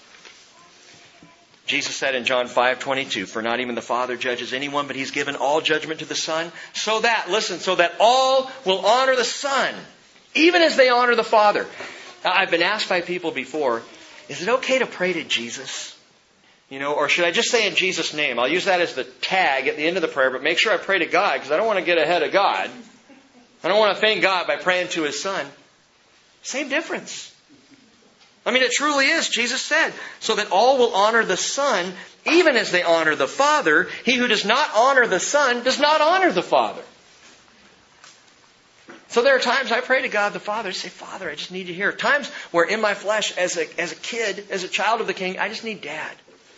Jesus said in John 5:22, for not even the Father judges anyone, but He's given all judgment to the Son, so that all will honor the Son, even as they honor the Father. Now, I've been asked by people before, is it okay to pray to Jesus? Or should I just say in Jesus' name? I'll use that as the tag at the end of the prayer, but make sure I pray to God, because I don't want to get ahead of God. I don't want to offend God by praying to His Son. Same difference. I mean, it truly is. Jesus said, so that all will honor the Son, even as they honor the Father. He who does not honor the Son does not honor the Father. So there are times I pray to God the Father, say, Father, I just need you here. Times where in my flesh, as a kid, as a child of the King, I just need Dad.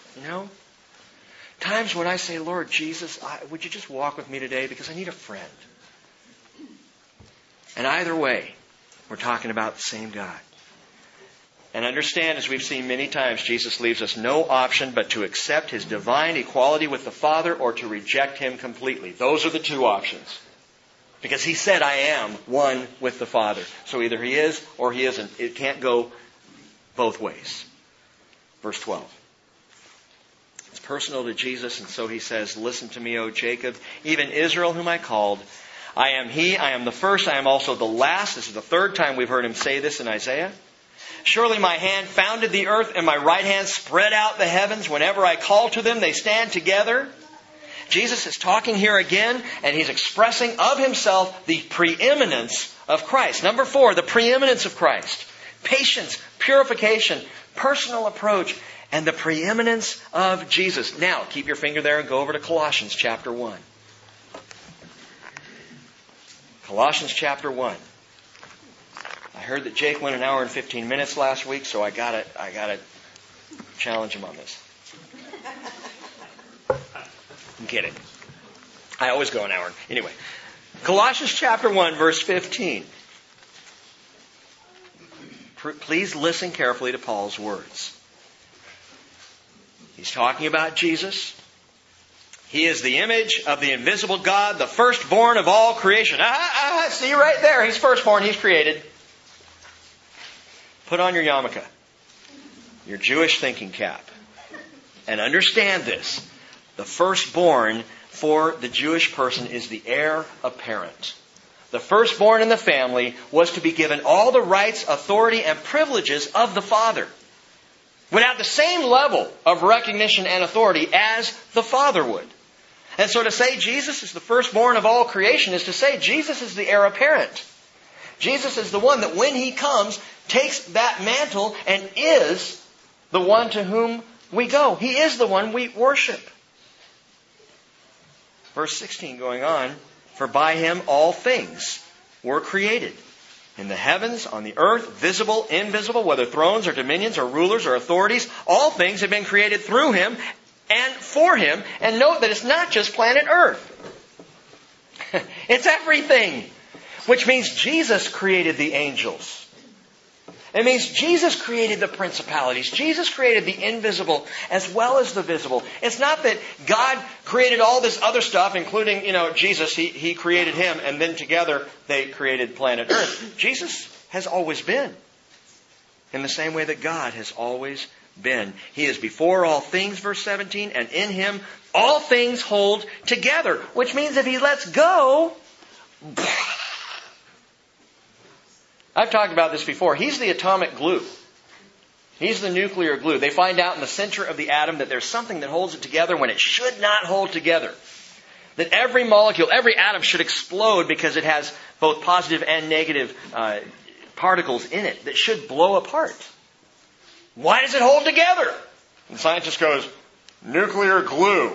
Times when I say, Lord Jesus, would you just walk with me today because I need a friend. And either way, we're talking about the same God. And understand, as we've seen many times, Jesus leaves us no option but to accept His divine equality with the Father or to reject Him completely. Those are the two options. Because He said, I am one with the Father. So either He is or He isn't. It can't go both ways. Verse 12. It's personal to Jesus, and so He says, listen to me, O Jacob, even Israel whom I called. I am He, I am the first, I am also the last. This is the third time we've heard Him say this in Isaiah. Surely my hand founded the earth, and my right hand spread out the heavens. Whenever I call to them, they stand together. Jesus is talking here again, and he's expressing of himself the preeminence of Christ. Number 4, the preeminence of Christ. Patience, purification, personal approach, and the preeminence of Jesus. Now, keep your finger there and go over to Colossians chapter 1. Colossians chapter 1. I heard that Jake went an hour and 15 minutes last week, so I gotta challenge him on this. I'm kidding. I always go an hour. Anyway, Colossians chapter 1, verse 15. Please listen carefully to Paul's words. He's talking about Jesus. He is the image of the invisible God, the firstborn of all creation. See right there. He's firstborn. He's created. Put on your yarmulke, your Jewish thinking cap, and understand this. The firstborn for the Jewish person is the heir apparent. The firstborn in the family was to be given all the rights, authority, and privileges of the father. Would have the same level of recognition and authority as the father would. And so to say Jesus is the firstborn of all creation is to say Jesus is the heir apparent. Jesus is the one that when He comes, takes that mantle and is the one to whom we go. He is the one we worship. Verse 16 going on, for by Him all things were created. In the heavens, on the earth, visible, invisible, whether thrones or dominions or rulers or authorities, all things have been created through Him and for Him. And note that it's not just planet Earth. It's everything. Which means Jesus created the angels. It means Jesus created the principalities. Jesus created the invisible as well as the visible. It's not that God created all this other stuff, including, Jesus. He created Him, and then together they created planet Earth. Jesus has always been. In the same way that God has always been. He is before all things, verse 17, and in Him all things hold together. Which means if He lets go... I've talked about this before. He's the atomic glue. He's the nuclear glue. They find out in the center of the atom that there's something that holds it together when it should not hold together. That every molecule, every atom should explode because it has both positive and negative particles in it that should blow apart. Why does it hold together? And the scientist goes, nuclear glue.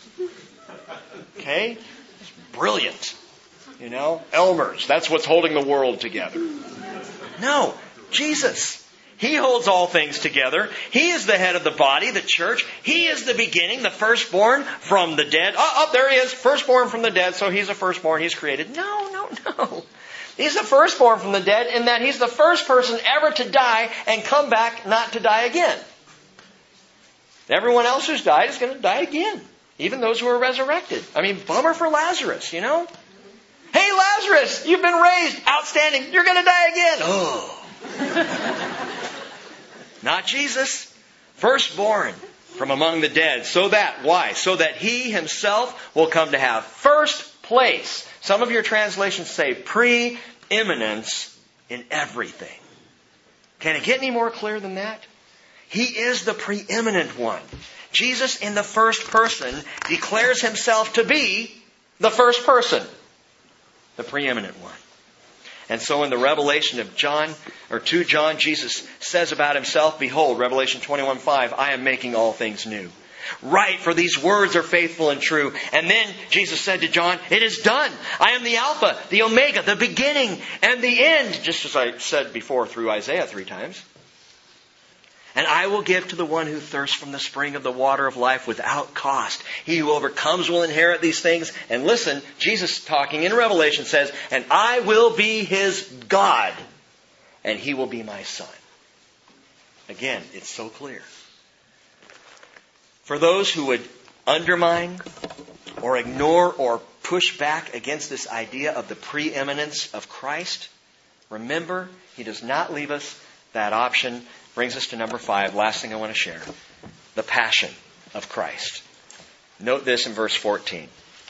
Okay? It's brilliant. Elmer's. That's what's holding the world together. No, Jesus. He holds all things together. He is the head of the body, the church. He is the beginning, the firstborn from the dead. There He is, firstborn from the dead, so He's a firstborn, He's created. No. He's the firstborn from the dead in that He's the first person ever to die and come back not to die again. Everyone else who's died is going to die again. Even those who are resurrected. Bummer for Lazarus, Hey, Lazarus, you've been raised. Outstanding. You're going to die again. Oh. Not Jesus. Firstborn from among the dead. Why? So that He Himself will come to have first place. Some of your translations say preeminence in everything. Can it get any more clear than that? He is the preeminent one. Jesus in the first person declares Himself to be the first person. The preeminent one. And so in the revelation of John, or to John, Jesus says about Himself, behold, Revelation 21:5, I am making all things new. Right, for these words are faithful and true. And then Jesus said to John, it is done. I am the Alpha, the Omega, the beginning and the end. Just as I said before through Isaiah 3 times. And I will give to the one who thirsts from the spring of the water of life without cost. He who overcomes will inherit these things. And listen, Jesus talking in Revelation says, and I will be his God, and he will be my son. Again, it's so clear. For those who would undermine or ignore or push back against this idea of the preeminence of Christ, remember, He does not leave us that option. Brings us to number 5, last thing I want to share. The passion of Christ. Note this in verse 14.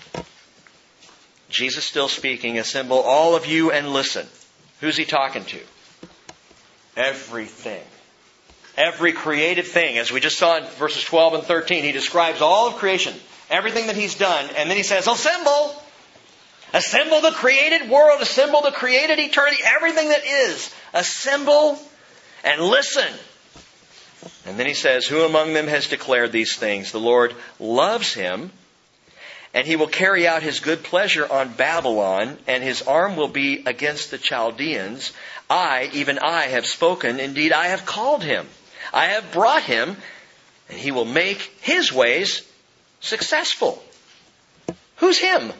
Jesus still speaking, assemble all of you and listen. Who's He talking to? Everything. Every created thing. As we just saw in verses 12 and 13, He describes all of creation everything that He's done. And then He says, assemble! Assemble the created world. Assemble the created eternity. Everything that is. Assemble and listen. And then He says, who among them has declared these things? The Lord loves him, and He will carry out His good pleasure on Babylon, and His arm will be against the Chaldeans. I, even I, have spoken. Indeed, I have called him. I have brought him, and He will make His ways successful. Who's him?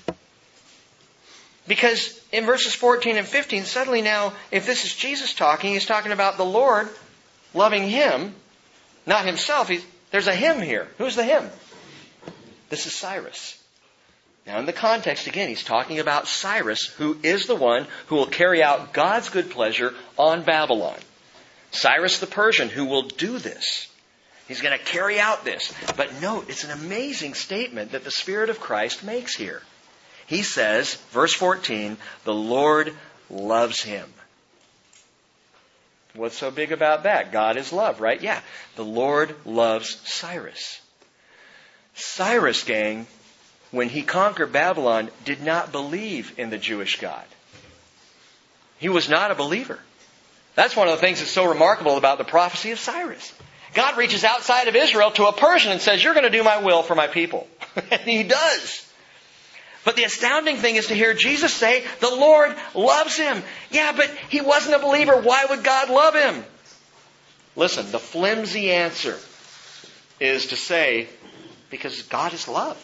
Because in verses 14 and 15, suddenly now, if this is Jesus talking, He's talking about the Lord loving Him, not Himself. There's a him here. Who's the him? This is Cyrus. Now in the context, again, He's talking about Cyrus, who is the one who will carry out God's good pleasure on Babylon. Cyrus the Persian, who will do this. He's going to carry out this. But note, it's an amazing statement that the Spirit of Christ makes here. He says, verse 14, the Lord loves him. What's so big about that? God is love, right? Yeah. The Lord loves Cyrus. Cyrus, gang, when he conquered Babylon, did not believe in the Jewish God. He was not a believer. That's one of the things that's so remarkable about the prophecy of Cyrus. God reaches outside of Israel to a Persian and says, you're going to do my will for my people. And He does. But the astounding thing is to hear Jesus say, the Lord loves him. Yeah, but he wasn't a believer. Why would God love him? Listen, the flimsy answer is to say, because God is love.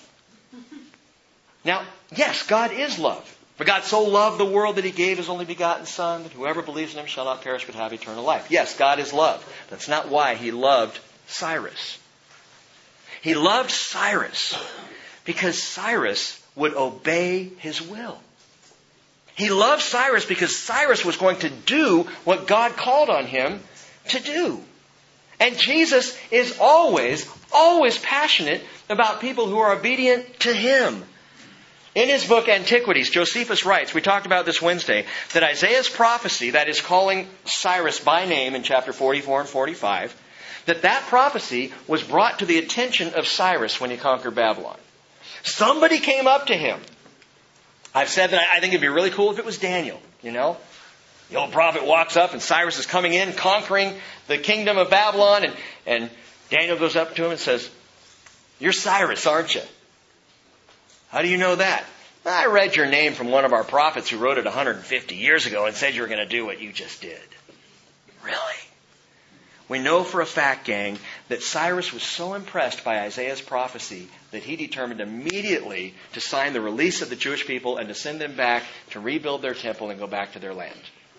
Now, yes, God is love. For God so loved the world that He gave His only begotten Son, that whoever believes in Him shall not perish but have eternal life. Yes, God is love. That's not why He loved Cyrus. He loved Cyrus because Cyrus would obey His will. He loved Cyrus because Cyrus was going to do what God called on him to do. And Jesus is always passionate about people who are obedient to Him. In his book Antiquities, Josephus writes, we talked about this Wednesday, that Isaiah's prophecy, that is calling Cyrus by name in chapter 44 and 45, that prophecy was brought to the attention of Cyrus when he conquered Babylon. Somebody came up to him. I've said that I think it'd be really cool if it was Daniel, you know. The old prophet walks up and Cyrus is coming in, conquering the kingdom of Babylon, and Daniel goes up to him and says, you're Cyrus, aren't you? How do you know that? I read your name from one of our prophets who wrote it 150 years ago and said you were going to do what you just did. Really? We know for a fact, gang, that Cyrus was so impressed by Isaiah's prophecy that he determined immediately to sign the release of the Jewish people and to send them back to rebuild their temple and go back to their land.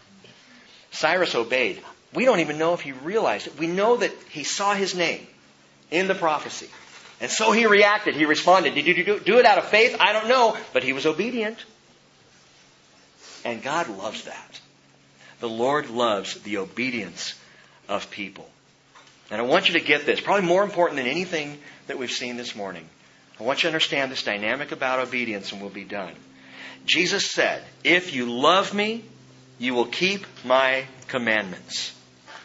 Cyrus obeyed. We don't even know if he realized it. We know that he saw his name in the prophecy. And so he reacted. He responded. Did you do it out of faith? I don't know. But he was obedient. And God loves that. The Lord loves the obedience of people. And I want you to get this. Probably more important than anything that we've seen this morning. I want you to understand this dynamic about obedience, and we'll be done. Jesus said, if you love me, you will keep my commandments.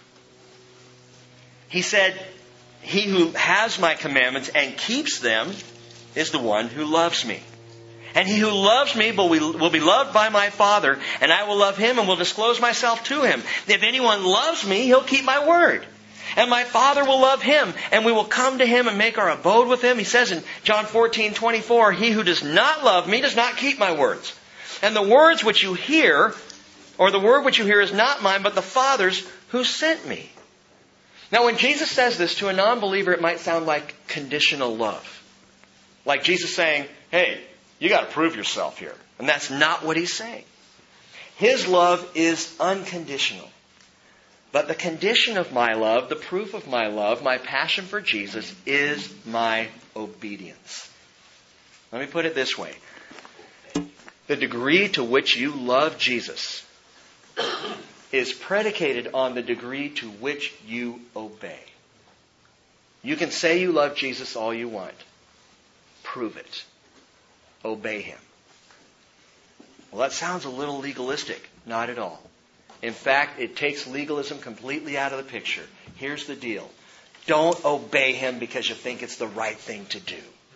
He said, he who has my commandments and keeps them is the one who loves me. And he who loves me will be loved by my Father, and I will love him and will disclose myself to him. If anyone loves me, he'll keep my word. And my Father will love him, and we will come to him and make our abode with him. He says in John 14:24, he who does not love me does not keep my words. And the words which you hear, or the word which you hear is not mine, but the Father's who sent me. Now when Jesus says this to a non-believer, it might sound like conditional love. Like Jesus saying, hey, you got to prove yourself here. And that's not what he's saying. His love is unconditional. But the condition of my love, the proof of my love, my passion for Jesus is my obedience. Let me put it this way. The degree to which you love Jesus is predicated on the degree to which you obey. You can say you love Jesus all you want. Prove it. Obey him. Well, that sounds a little legalistic. Not at all. In fact, it takes legalism completely out of the picture. Here's the deal. Don't obey him because you think it's the right thing to do.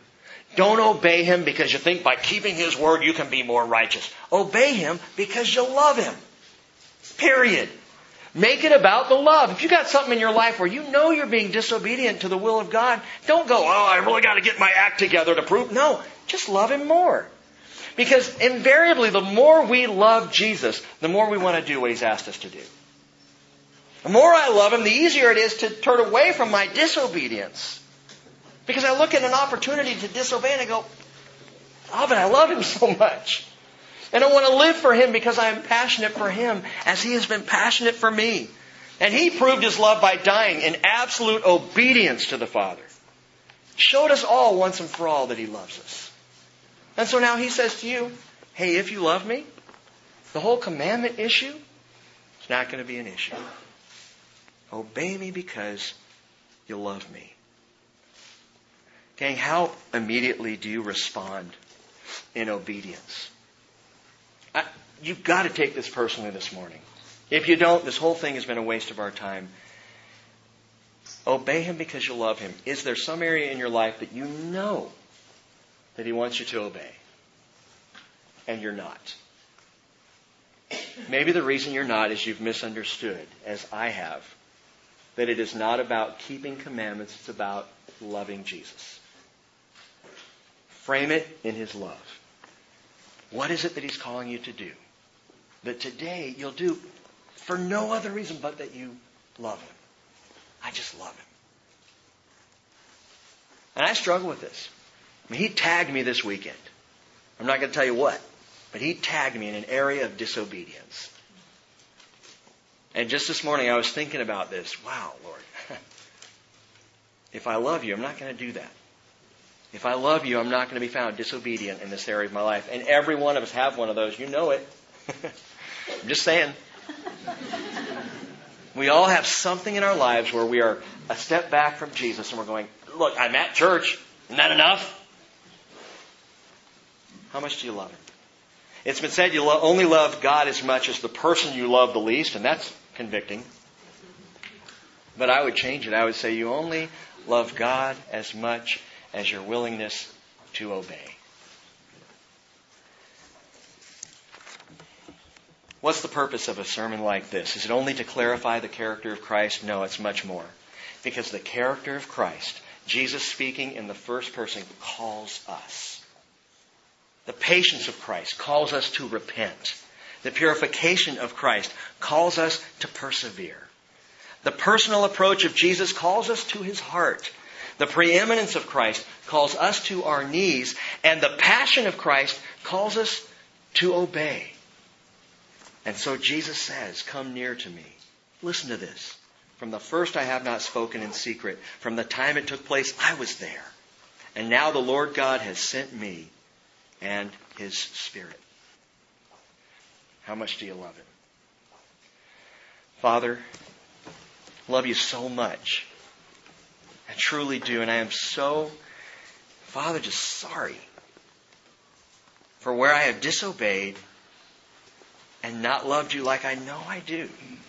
Don't obey Him because you think by keeping His word you can be more righteous. Obey Him because you love Him. Period. Make it about the love. If you got something in your life where you know you're being disobedient to the will of God, don't go, I really got to get my act together to prove. No, just love Him more. Because invariably, the more we love Jesus, the more we want to do what He's asked us to do. The more I love Him, the easier it is to turn away from my disobedience. Because I look at an opportunity to disobey and I go, but I love Him so much. And I want to live for Him because I am passionate for Him as He has been passionate for me. And He proved His love by dying in absolute obedience to the Father. Showed us all once and for all that He loves us. And so now He says to you, hey, if you love me, the whole commandment issue is not going to be an issue. Obey me because you love me. Gang, how immediately do you respond in obedience? You've got to take this personally this morning. If you don't, this whole thing has been a waste of our time. Obey Him because you love Him. Is there some area in your life that you know that He wants you to obey? And you're not. Maybe the reason you're not is you've misunderstood, as I have, that it is not about keeping commandments, it's about loving Jesus. Frame it in His love. What is it that He's calling you to do? That today you'll do for no other reason but that you love Him. I just love Him. And I struggle with this. I mean, He tagged me this weekend. I'm not going to tell you what, but He tagged me in an area of disobedience. And just this morning I was thinking about this. Wow, Lord. If I love you, I'm not going to do that. If I love you, I'm not going to be found disobedient in this area of my life. And every one of us have one of those. You know it. I'm just saying. We all have something in our lives where we are a step back from Jesus and we're going, look, I'm at church. Isn't that enough? How much do you love Him? It's been said you only love God as much as the person you love the least, and that's convicting. But I would change it. I would say you only love God as much as your willingness to obey. What's the purpose of a sermon like this? Is it only to clarify the character of Christ? No, it's much more. Because the character of Christ, Jesus speaking in the first person, calls us. The patience of Christ calls us to repent. The purification of Christ calls us to persevere. The personal approach of Jesus calls us to His heart. The preeminence of Christ calls us to our knees. And the passion of Christ calls us to obey. And so Jesus says, come near to me. Listen to this. From the first I have not spoken in secret. From the time it took place, I was there. And now the Lord God has sent me and His Spirit. How much do you love Him? Father, I love you so much. I truly do. And I am so, Father, just sorry for where I have disobeyed and not loved you like I know I do.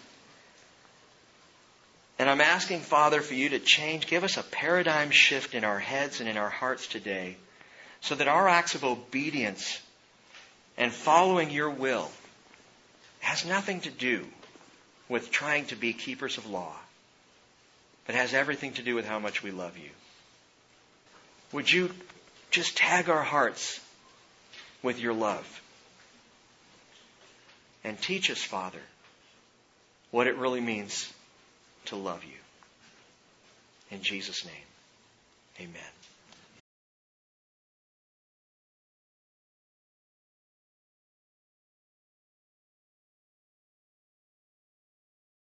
And I'm asking, Father, for you to change, give us a paradigm shift in our heads and in our hearts today so that our acts of obedience and following your will has nothing to do with trying to be keepers of law, but has everything to do with how much we love you. Would you just tag our hearts with your love? And teach us, Father, what it really means to love you. In Jesus' name, amen.